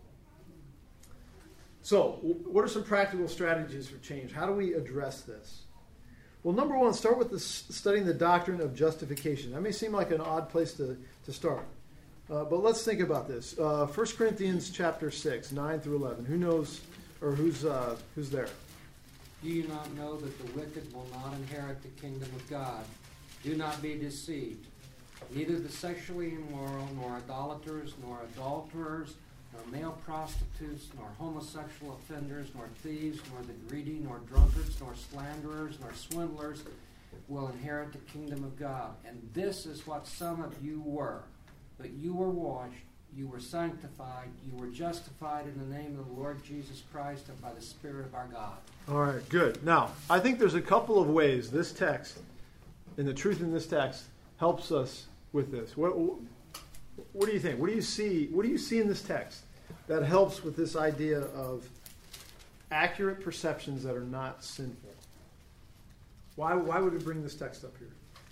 So, w- what are some practical strategies for change? How do we address this? Well, number one, start with the, studying the doctrine of justification. That may seem like an odd place to, to start, uh, but let's think about this. Uh, First Corinthians chapter six, nine through eleven. Who knows, or who's uh, who's there? Do you not know that the wicked will not inherit the kingdom of God? Do not be deceived. Neither the sexually immoral, nor idolaters, nor adulterers, nor male prostitutes, nor homosexual offenders, nor thieves, nor the greedy, nor drunkards, nor slanderers, nor swindlers will inherit the kingdom of God. And this is what some of you were. But you were washed, you were sanctified, you were justified in the name of the Lord Jesus Christ and by the Spirit of our God. All right, good. Now, I think there's a couple of ways this text, and the truth in this text, helps us with this. What, what do you think? What do you see? What do you see in this text that helps with this idea of accurate perceptions that are not sinful? Why, why would we bring this text up here?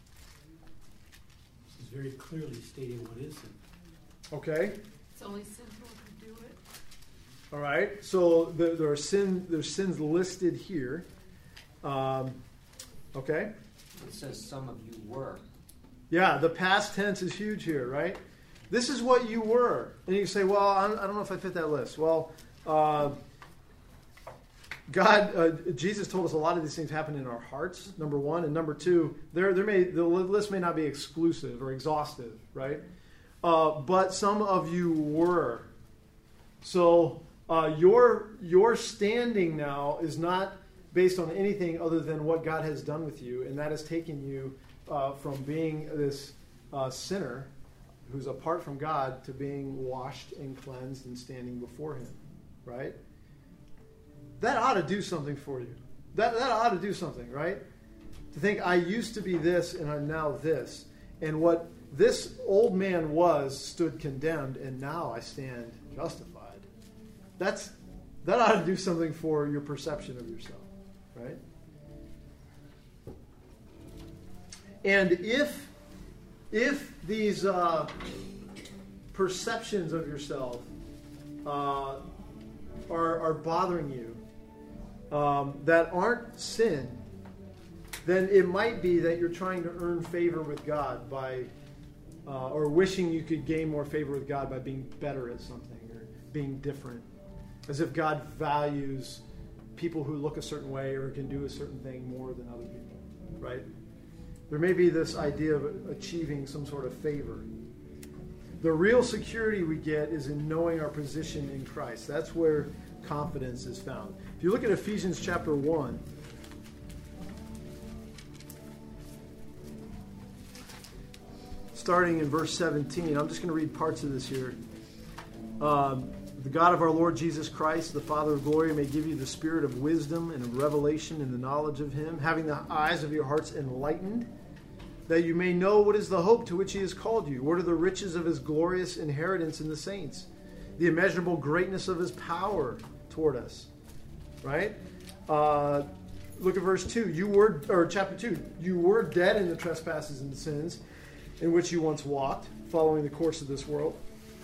This is very clearly stating what is sin. Okay. It's only sinful to do it. All right. So there, there are sin. There's sins listed here. Um, okay. It says some of you were. Yeah, the past tense is huge here, right? This is what you were. And you say, well, I don't know if I fit that list. Well, uh, God, uh, Jesus told us a lot of these things happen in our hearts, number one. And number two, there, there may the list may not be exclusive or exhaustive, right? Uh, but some of you were. So uh, your, your standing now is not based on anything other than what God has done with you, and that has taken you uh, from being this uh, sinner who's apart from God to being washed and cleansed and standing before Him, right? That ought to do something for you. That, that ought to do something, right? To think, I used to be this and I'm now this. And what this old man was stood condemned, and now I stand justified. That's, that ought to do something for your perception of yourself, right? And if if these uh, perceptions of yourself uh, are, are bothering you, um, that aren't sin, then it might be that you're trying to earn favor with God by, uh, or wishing you could gain more favor with God by being better at something, or being different, as if God values people who look a certain way or can do a certain thing more than other people, right? There may be this idea of achieving some sort of favor. The real security we get is in knowing our position in Christ. That's where confidence is found. If you look at Ephesians chapter one, starting in verse seventeen, I'm just going to read parts of this here. Um, the God of our Lord Jesus Christ, the Father of glory, may give you the spirit of wisdom and of revelation in the knowledge of him, having the eyes of your hearts enlightened, that you may know what is the hope to which he has called you, what are the riches of his glorious inheritance in the saints, the immeasurable greatness of his power toward us. Right? Uh, look at verse two. You were, or chapter two. You were dead in the trespasses and sins in which you once walked, following the course of this world.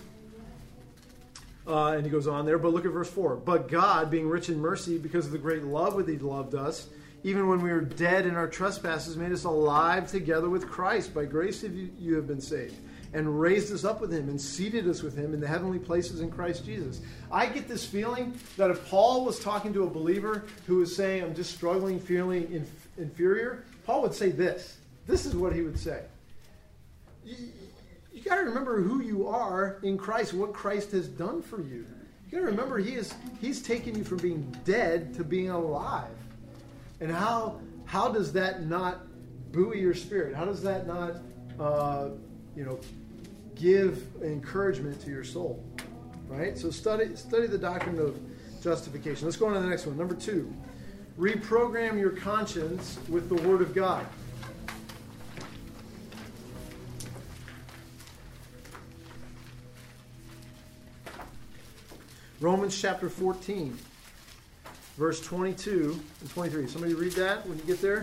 Uh, and he goes on there, but look at verse four. But God, being rich in mercy, because of the great love with he loved us, even when we were dead in our trespasses, made us alive together with Christ. By grace have you, you have been saved, and raised us up with him, and seated us with him in the heavenly places in Christ Jesus. I get this feeling that if Paul was talking to a believer who was saying, I'm just struggling, feeling inf- inferior, Paul would say this. This is what he would say. You, you got to remember who you are in Christ, what Christ has done for you. You got to remember he is he's taken you from being dead to being alive. And how how does that not buoy your spirit? How does that not uh, you know give encouragement to your soul? Right? So study study the doctrine of justification. Let's go on to the next one. Number two, reprogram your conscience with the Word of God. Romans chapter fourteen, verse twenty-two and twenty-three. Somebody read that when you get there.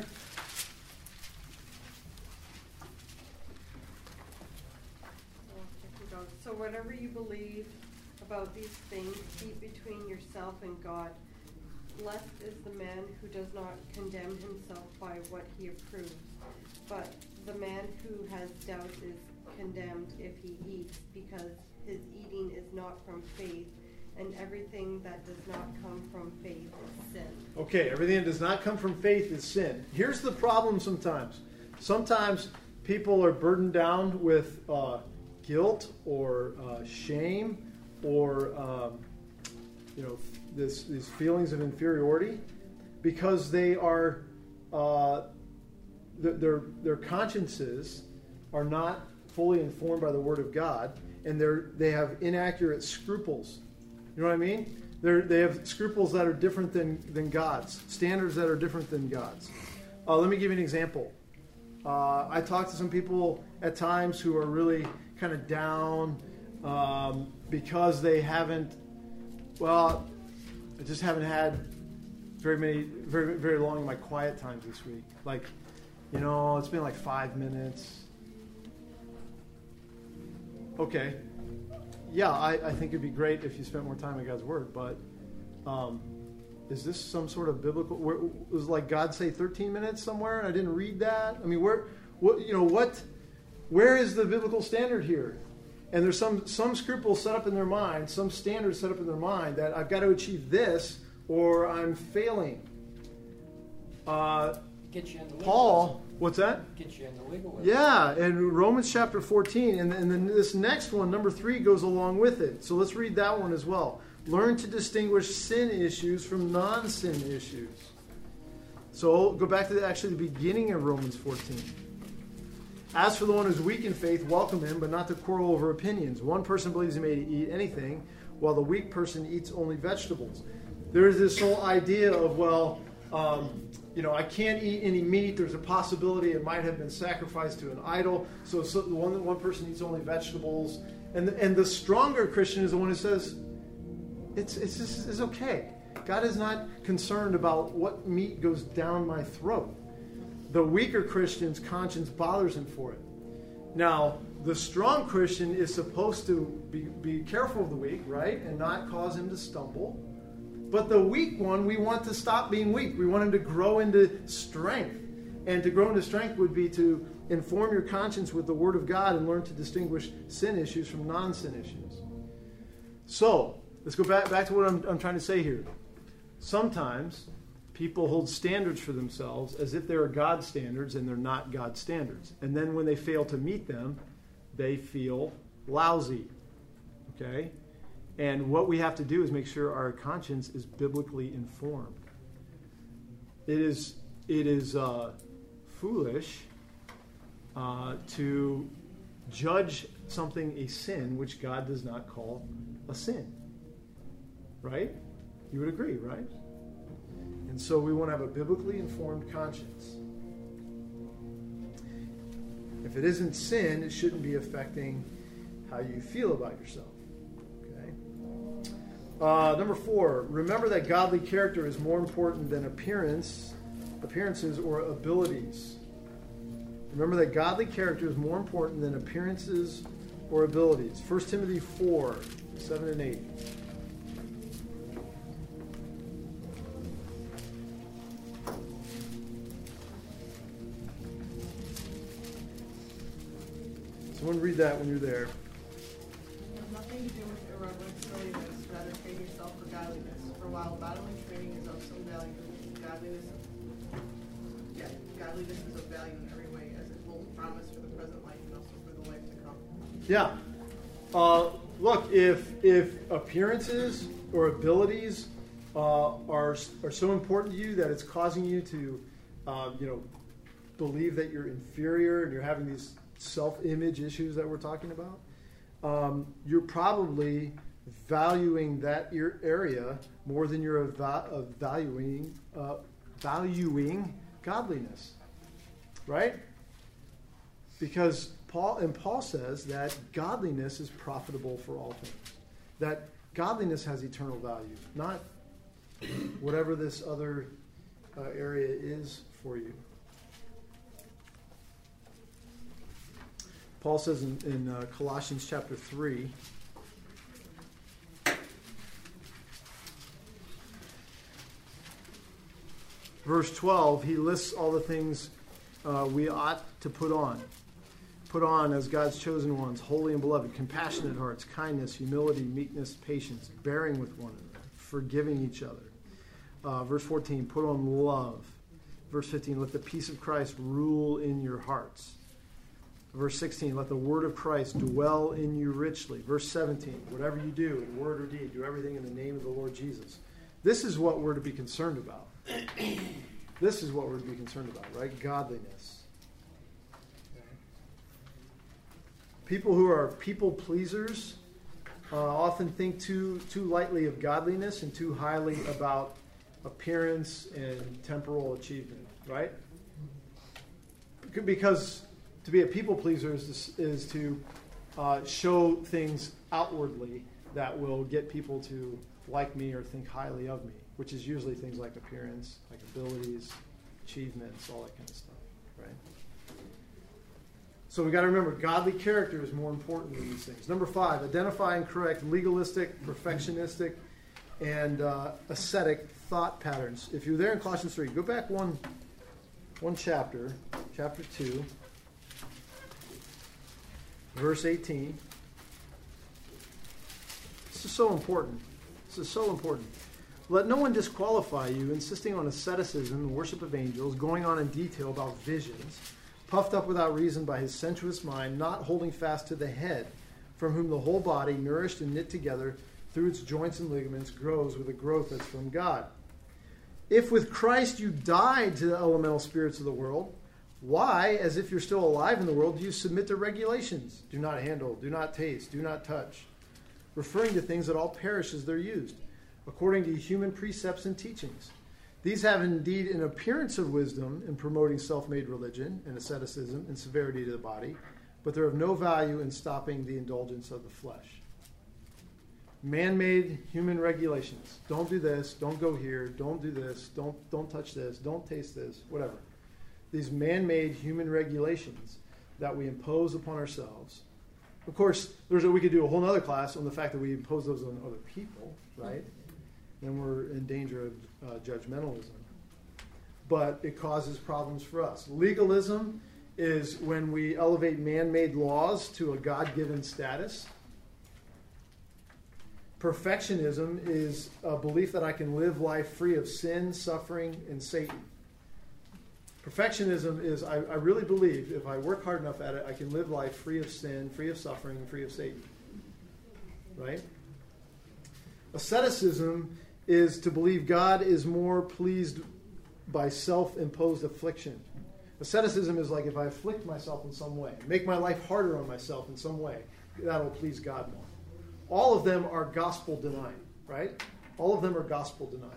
So whatever you believe about these things, keep between yourself and God. Blessed is the man who does not condemn himself by what he approves, but the man who has doubts is condemned if he eats, because his eating is not from faith. And everything that does not come from faith is sin. Okay, everything that does not come from faith is sin. Here's the problem sometimes. Sometimes people are burdened down with uh, guilt or uh, shame or um, you know this, these feelings of inferiority because they are uh, th- their their consciences are not fully informed by the Word of God, and they're they have inaccurate scruples. You know what I mean? They're, they have scruples that are different than, than God's, standards that are different than God's. Uh, let me give you an example. Uh, I talk to some people at times who are really kind of down um, because they haven't, well, I just haven't had very many, very, very long in my quiet times this week. Like, you know, it's been like five minutes. Okay. Yeah, I, I think it'd be great if you spent more time in God's Word, but um, is this some sort of biblical? Where, was like God say thirteen minutes somewhere, and I didn't read that? I mean, where, what, you know, what, where is the biblical standard here? And there's some some scruples set up in their mind, some standards set up in their mind that I've got to achieve this or I'm failing. Uh, Get you in the Paul, what's that? Get you in the legalism. Yeah, and Romans chapter fourteen, and, and then this next one, number three, goes along with it. So let's read that one as well. Learn to distinguish sin issues from non-sin issues. So go back to the, actually the beginning of Romans fourteen. As for the one who's weak in faith, welcome him, but not to quarrel over opinions. One person believes he may eat anything, while the weak person eats only vegetables. There is this whole idea of, well, um, you know, I can't eat any meat. There's a possibility it might have been sacrificed to an idol. So, so the one one person eats only vegetables, and the, and the stronger Christian is the one who says, it's it's just, it's okay. God is not concerned about what meat goes down my throat. The weaker Christian's conscience bothers him for it. Now, the strong Christian is supposed to be, be careful of the weak, right, and not cause him to stumble. But the weak one, we want to stop being weak. We want him to grow into strength. And to grow into strength would be to inform your conscience with the Word of God and learn to distinguish sin issues from non-sin issues. So, let's go back, back to what I'm, I'm trying to say here. Sometimes people hold standards for themselves as if they are God's standards, and they're not God's standards. And then when they fail to meet them, they feel lousy. Okay? And what we have to do is make sure our conscience is biblically informed. It is, it is uh, foolish uh, to judge something a sin which God does not call a sin. Right? You would agree, right? And so we want to have a biblically informed conscience. If it isn't sin, it shouldn't be affecting how you feel about yourself. Okay? Uh, number four, remember that godly character is more important than appearance, appearances or abilities. Remember that godly character is more important than appearances or abilities. First Timothy four, seven and eight. Someone read that when you're there. It has nothing to do with irreverent silliness, rather train yourself for godliness. For while bodily training is of some value, godliness, yeah, godliness is of value in every way, as it holds promise for the present life and also for the life to come. Yeah. Uh, look, if if appearances or abilities uh, are are so important to you that it's causing you to, uh, you know, believe that you're inferior and you're having these self-image issues that we're talking about, um, you're probably valuing that area more than you're eva- valuing uh, valuing godliness, right? Because Paul and Paul says that godliness is profitable for all things. That godliness has eternal value, not whatever this other uh, area is for you. Paul says in, in uh, Colossians chapter three, verse twelve, he lists all the things uh, we ought to put on. Put on as God's chosen ones, holy and beloved, compassionate hearts, kindness, humility, meekness, patience, bearing with one another, forgiving each other. Uh, verse fourteen, put on love. Verse fifteen, let the peace of Christ rule in your hearts. Verse sixteen, let the word of Christ dwell in you richly. Verse seventeen, whatever you do in word or deed, do everything in the name of the Lord Jesus. This is what we're to be concerned about. This is what we're to be concerned about, right? Godliness. People who are people pleasers uh, often think too too lightly of godliness and too highly about appearance and temporal achievement, right? Because to be a people pleaser is to, is to uh, show things outwardly that will get people to like me or think highly of me, which is usually things like appearance, like abilities, achievements, all that kind of stuff, right? So we got to remember, godly character is more important than these things. Number five, identify and correct legalistic, perfectionistic, and uh, ascetic thought patterns. If you're there in Colossians three, go back one, one chapter, chapter two, verse eighteen. This is so important. This is so important. Let no one disqualify you, insisting on asceticism and worship of angels, going on in detail about visions, puffed up without reason by his sensuous mind, not holding fast to the head, from whom the whole body, nourished and knit together through its joints and ligaments, grows with a growth that's from God. If with Christ you died to the elemental spirits of the world, why, as if you're still alive in the world, do you submit to regulations? Do not handle, do not taste, do not touch, referring to things that all perish as they're used, according to human precepts and teachings. These have indeed an appearance of wisdom in promoting self-made religion and asceticism and severity to the body, but they're of no value in stopping the indulgence of the flesh. Man-made human regulations. Don't do this, don't go here, don't do this, don't don't touch this, don't taste this, whatever. These man-made human regulations that we impose upon ourselves. Of course, there's a, we could do a whole other class on the fact that we impose those on other people, right? Then we're in danger of uh, judgmentalism. But it causes problems for us. Legalism is when we elevate man-made laws to a God-given status. Perfectionism is a belief that I can live life free of sin, suffering, and Satan. Perfectionism is, I, I really believe, if I work hard enough at it, I can live life free of sin, free of suffering, and free of Satan. Right? Asceticism is to believe God is more pleased by self-imposed affliction. Asceticism is like if I afflict myself in some way, make my life harder on myself in some way, that'll please God more. All of them are gospel denying, right? All of them are gospel denying.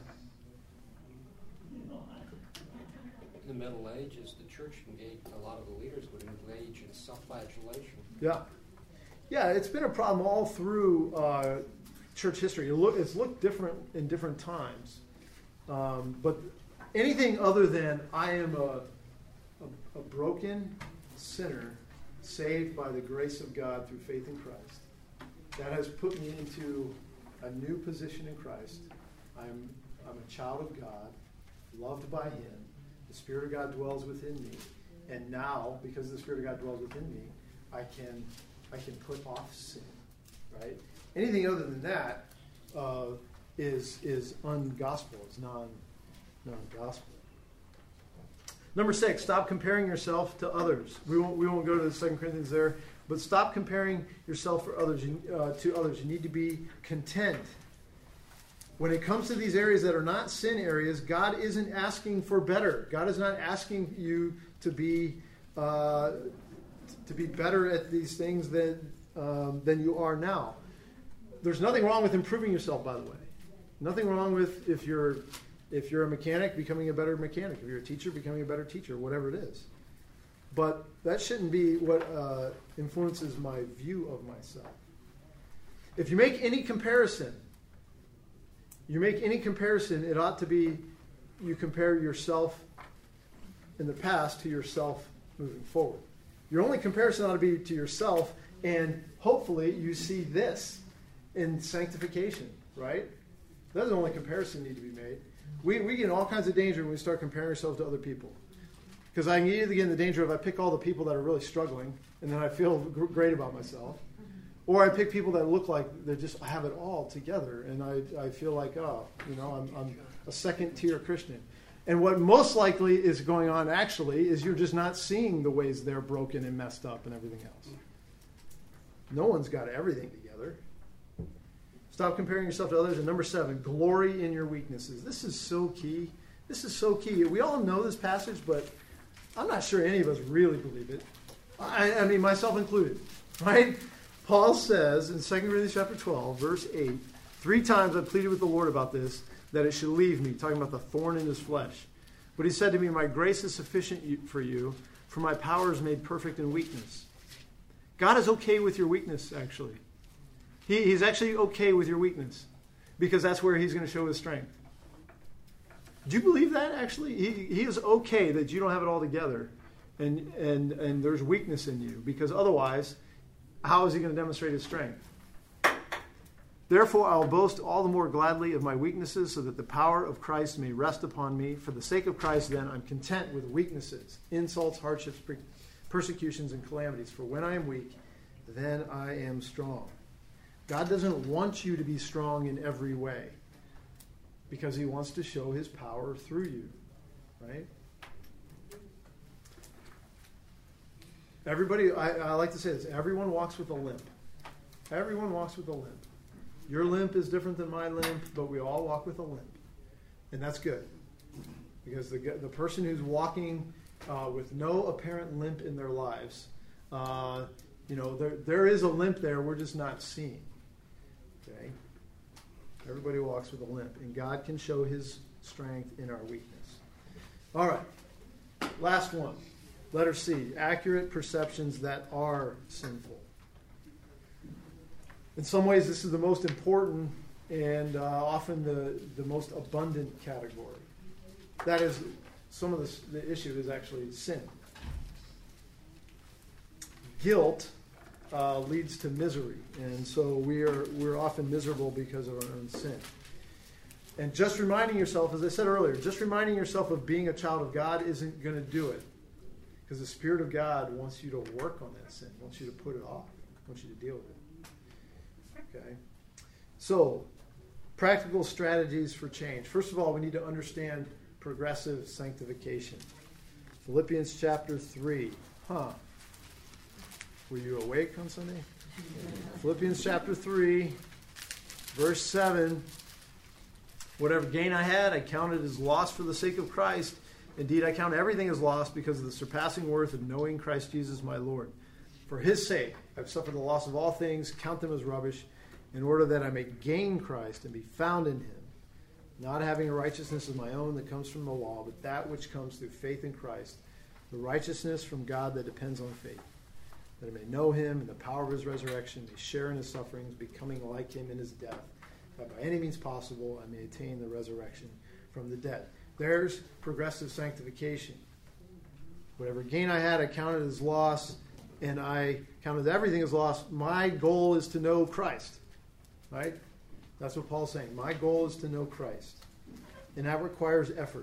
In the Middle Ages, the church engaged, a lot of the leaders would engage in self-flagellation. Yeah. Yeah, it's been a problem all through uh, church history. It look, it's looked different in different times. Um, but anything other than I am a, a, a broken sinner saved by the grace of God through faith in Christ, that has put me into a new position in Christ. I'm, I'm a child of God, loved by Him. The Spirit of God dwells within me. And now, because the Spirit of God dwells within me, I can I can put off sin. Right? Anything other than that uh, is is ungospel. It's non non-gospel. Number six, stop comparing yourself to others. We won't we won't go to the Second Corinthians there, but stop comparing yourself for others uh, to others. You need to be content. When it comes to these areas that are not sin areas, God isn't asking for better. God is not asking you to be uh, to be better at these things than um, than you are now. There's nothing wrong with improving yourself, by the way. Nothing wrong with if you're if you're a mechanic becoming a better mechanic, if you're a teacher becoming a better teacher, whatever it is. But that shouldn't be what uh, influences my view of myself. If you make any comparison. You make any comparison, it ought to be you compare yourself in the past to yourself moving forward. Your only comparison ought to be to yourself, and hopefully you see this in sanctification, right? That's the only comparison need to be made. We, we get in all kinds of danger when we start comparing ourselves to other people. Because I immediately get in the danger of I pick all the people that are really struggling, and then I feel gr- great about myself. Or I pick people that look like they just have it all together, and I, I feel like, oh, you know, I'm, I'm a second-tier Christian. And what most likely is going on actually is you're just not seeing the ways they're broken and messed up and everything else. No one's got everything together. Stop comparing yourself to others. And number seven, glory in your weaknesses. This is so key. This is so key. We all know this passage, but I'm not sure any of us really believe it. I, I mean, myself included, right? Paul says in Second Corinthians chapter twelve, verse eight, three times I pleaded with the Lord about this, that it should leave me, talking about the thorn in his flesh. But he said to me, my grace is sufficient for you, for my power is made perfect in weakness. God is okay with your weakness, actually. He, he's actually okay with your weakness, because that's where he's going to show his strength. Do you believe that, actually? He, he is okay that you don't have it all together, and, and, and there's weakness in you, because otherwise, how is he going to demonstrate his strength? Therefore, I'll boast all the more gladly of my weaknesses, so that the power of Christ may rest upon me. For the sake of Christ, then, I'm content with weaknesses, insults, hardships, persecutions, and calamities. For when I am weak, then I am strong. God doesn't want you to be strong in every way, because he wants to show his power through you, right? Everybody, I, I like to say this, everyone walks with a limp. Everyone walks with a limp. Your limp is different than my limp, but we all walk with a limp. And that's good. Because the, the person who's walking uh, with no apparent limp in their lives, uh, you know, there there is a limp there, we're just not seeing. Okay? Everybody walks with a limp, and God can show his strength in our weakness. All right. Last one. Letter C, accurate perceptions that are sinful. In some ways, this is the most important and uh, often the, the most abundant category. That is, some of the, the issue is actually sin. Guilt uh, leads to misery, and so we are we're often miserable because of our own sin. And just reminding yourself, as I said earlier, just reminding yourself of being a child of God isn't going to do it. Because the Spirit of God wants you to work on that sin, wants you to put it off, wants you to deal with it. Okay. So, practical strategies for change. First of all, we need to understand progressive sanctification. Philippians chapter three. Huh. Were you awake on Sunday? Philippians chapter three, verse seven. Whatever gain I had, I counted as loss for the sake of Christ. Indeed, I count everything as loss because of the surpassing worth of knowing Christ Jesus my Lord. For his sake, I've suffered the loss of all things, count them as rubbish, in order that I may gain Christ and be found in him, not having a righteousness of my own that comes from the law, but that which comes through faith in Christ, the righteousness from God that depends on faith, that I may know him and the power of his resurrection, may share in his sufferings, becoming like him in his death, that by any means possible I may attain the resurrection from the dead. There's progressive sanctification. Whatever gain I had, I counted as loss, and I counted everything as loss. My goal is to know Christ. Right? That's what Paul's saying. My goal is to know Christ. And that requires effort.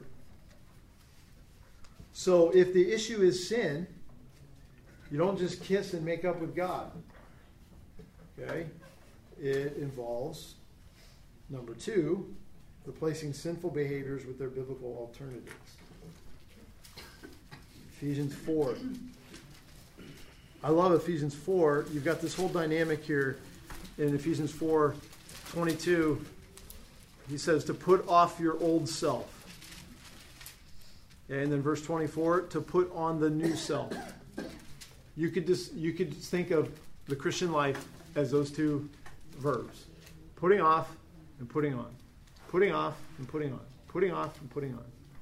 So if the issue is sin, you don't just kiss and make up with God. Okay? It involves, number two, replacing sinful behaviors with their biblical alternatives. Ephesians four. I love Ephesians four. You've got this whole dynamic here in Ephesians four twenty-two. He says to put off your old self. And then verse twenty-four, to put on the new self. You could just you could just think of the Christian life as those two verbs. Putting off and putting on. Putting off and putting on. Putting off and putting on.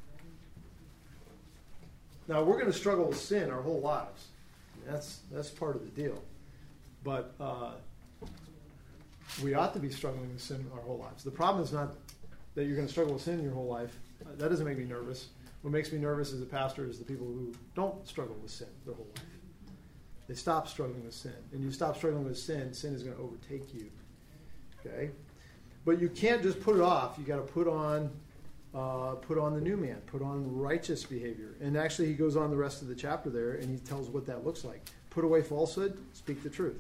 Now we're going to struggle with sin our whole lives. That's that's part of the deal. But uh, we ought to be struggling with sin our whole lives. The problem is not that you're going to struggle with sin your whole life. That doesn't make me nervous. What makes me nervous as a pastor is the people who don't struggle with sin their whole life. They stop struggling with sin. And you stop struggling with sin, sin is going to overtake you. Okay? But you can't just put it off. You got to put on uh, put on the new man, put on righteous behavior. And actually he goes on the rest of the chapter there and he tells what that looks like. Put away falsehood, speak the truth.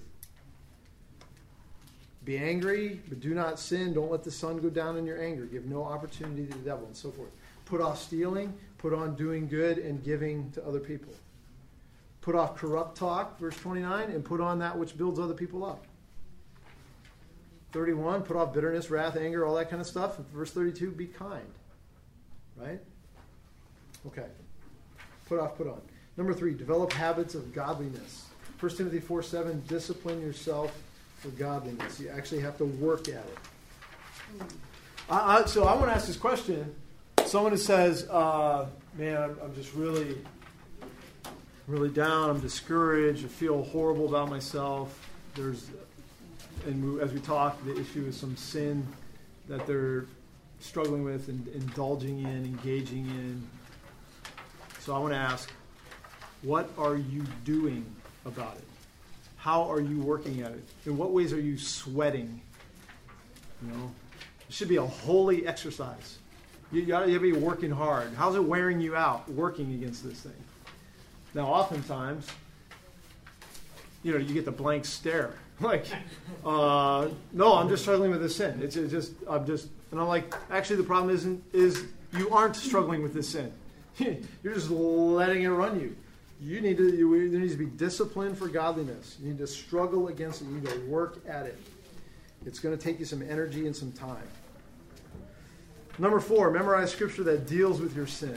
Be angry, but do not sin. Don't let the sun go down in your anger. Give no opportunity to the devil, and so forth. Put off stealing. Put on doing good and giving to other people. Put off corrupt talk, verse twenty-nine, and put on that which builds other people up. thirty-one, put off bitterness, wrath, anger, all that kind of stuff. Verse thirty-two, be kind. Right? Okay. Put off, put on. Number three, develop habits of godliness. First Timothy four seven, discipline yourself for godliness. You actually have to work at it. I, I, so I want to ask this question. Someone who says, uh, man, I'm, I'm just really, really down. I'm discouraged. I feel horrible about myself. There's, and we, as we talk, the issue is some sin that they're struggling with and indulging in, engaging in. So I want to ask, what are you doing about it? How are you working at it? In what ways are you sweating? You know, it should be a holy exercise. You, you got to be working hard. How's it wearing you out, working against this thing? Now, oftentimes, you know, you get the blank stare. Like, uh, no, I'm just struggling with this sin. It's, it's just, I'm just, and I'm like, actually, the problem isn't, is you aren't struggling with this sin. You're just letting it run you. You need to, you, there needs to be discipline for godliness. You need to struggle against it. You need to work at it. It's going to take you some energy and some time. Number four, memorize scripture that deals with your sin.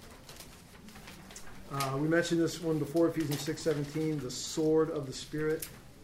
Uh, we mentioned this one before, Ephesians six seventeen, the sword of the Spirit.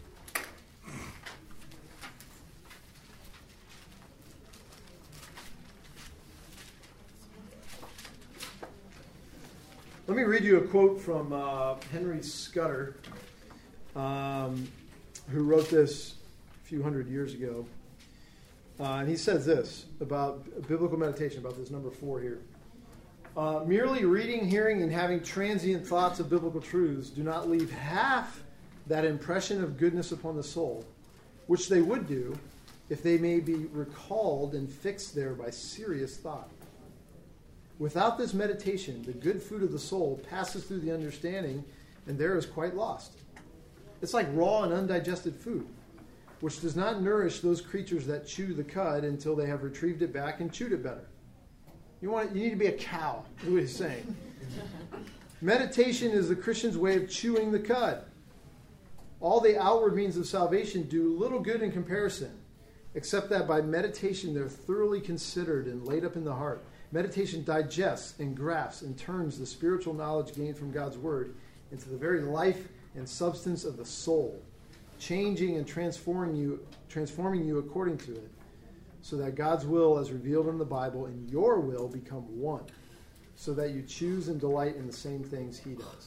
Let me read you a quote from uh, Henry Scudder, um, who wrote this a few hundred years ago. Uh, and he says this about biblical meditation, about this number four here. Uh, merely reading, hearing, and having transient thoughts of biblical truths do not leave half that impression of goodness upon the soul, which they would do if they may be recalled and fixed there by serious thought. Without this meditation, the good food of the soul passes through the understanding and there is quite lost. It's like raw and undigested food, which does not nourish those creatures that chew the cud until they have retrieved it back and chewed it better. You want, you need to be a cow, is what he's saying. Meditation is the Christian's way of chewing the cud. All the outward means of salvation do little good in comparison, except that by meditation they're thoroughly considered and laid up in the heart. Meditation digests and grasps and turns the spiritual knowledge gained from God's word into the very life and substance of the soul, changing and transforming you, transforming you according to it, so that God's will, as revealed in the Bible, and your will become one, so that you choose and delight in the same things he does.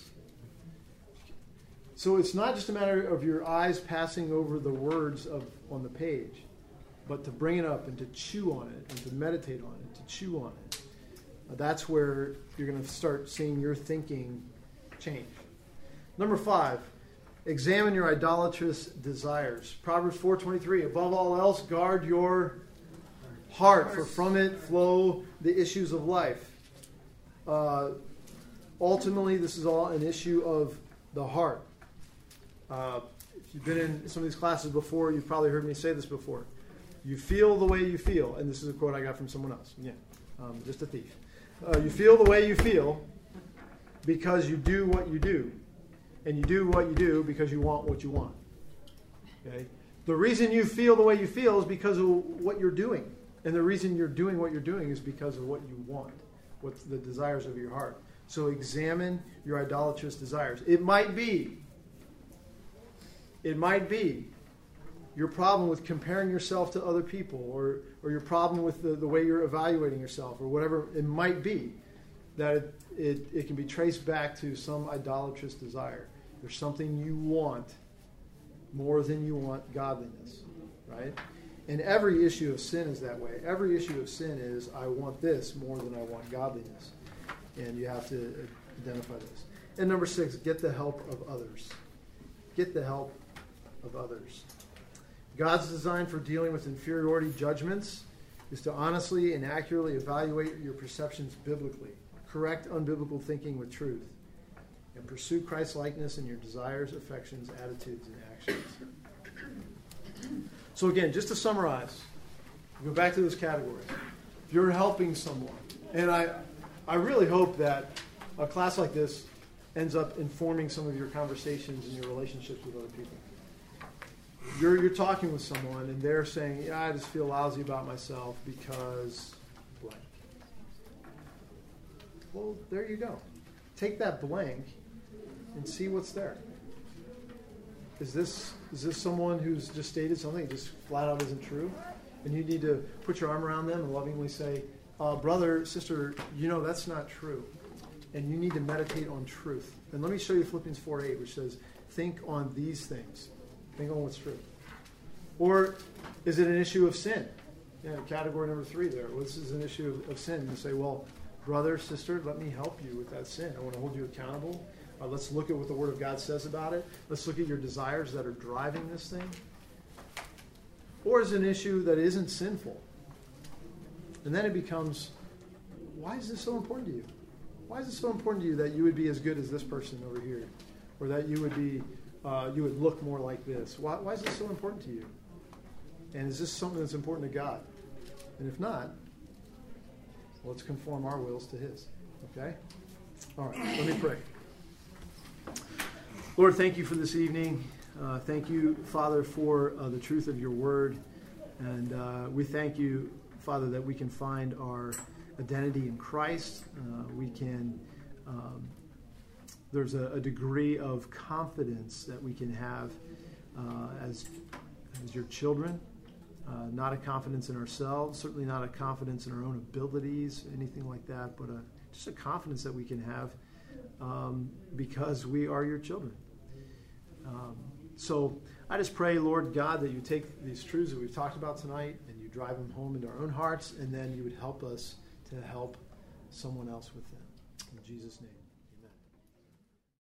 So it's not just a matter of your eyes passing over the words of on the page, but to bring it up and to chew on it and to meditate on it, to chew on it. Uh, that's where you're going to start seeing your thinking change. Number five, examine your idolatrous desires. Proverbs four twenty-three, above all else, guard your heart, for from it flow the issues of life. Uh, ultimately, this is all an issue of the heart. Uh, if you've been in some of these classes before, you've probably heard me say this before. You feel the way you feel. And this is a quote I got from someone else. Yeah, um, just a thief. Uh, you feel the way you feel because you do what you do. And you do what you do because you want what you want. Okay? The reason you feel the way you feel is because of what you're doing. And the reason you're doing what you're doing is because of what you want, what's the desires of your heart. So examine your idolatrous desires. It might be, it might be your problem with comparing yourself to other people, or, or your problem with the, the way you're evaluating yourself, or whatever it might be, that it, it, it can be traced back to some idolatrous desire. There's something you want more than you want godliness, right? And every issue of sin is that way. Every issue of sin is, I want this more than I want godliness. And you have to identify this. And number six, get the help of others. Get the help of others. God's design for dealing with inferiority judgments is to honestly and accurately evaluate your perceptions biblically. Correct unbiblical thinking with truth. And pursue Christ-likeness in your desires, affections, attitudes, and actions. So again, just to summarize, go back to those categories. If you're helping someone, and I, I really hope that a class like this ends up informing some of your conversations and your relationships with other people. You're, you're talking with someone, and they're saying, yeah, I just feel lousy about myself because blank. Well, there you go. Take that blank and see what's there. Is this is this someone who's just stated something that just flat out isn't true? And you need to put your arm around them and lovingly say, uh, brother, sister, you know that's not true. And you need to meditate on truth. And let me show you Philippians four eight, which says, think on these things. Think on what's true. Or is it an issue of sin? Yeah, category number three there. Well, this is an issue of, of sin. You say, well, brother, sister, let me help you with that sin. I want to hold you accountable. Uh, let's look at what the Word of God says about it. Let's look at your desires that are driving this thing. Or is it an issue that isn't sinful? And then it becomes, why is this so important to you? Why is it so important to you that you would be as good as this person over here? Or that you would be, uh, you would look more like this? Why, why is this so important to you? And is this something that's important to God? And if not, well, let's conform our wills to His. Okay? All right, let me pray. Lord, thank you for this evening. Uh, thank you, Father, for uh, the truth of your word. And uh, we thank you, Father, that we can find our identity in Christ. Uh, we can, um, there's a, a degree of confidence that we can have uh, as, as your children. Uh, not a confidence in ourselves, certainly not a confidence in our own abilities, anything like that, but a, just a confidence that we can have um, because we are your children. Um, so I just pray, Lord God, that you take these truths that we've talked about tonight and you drive them home into our own hearts, and then you would help us to help someone else with them. In Jesus' name.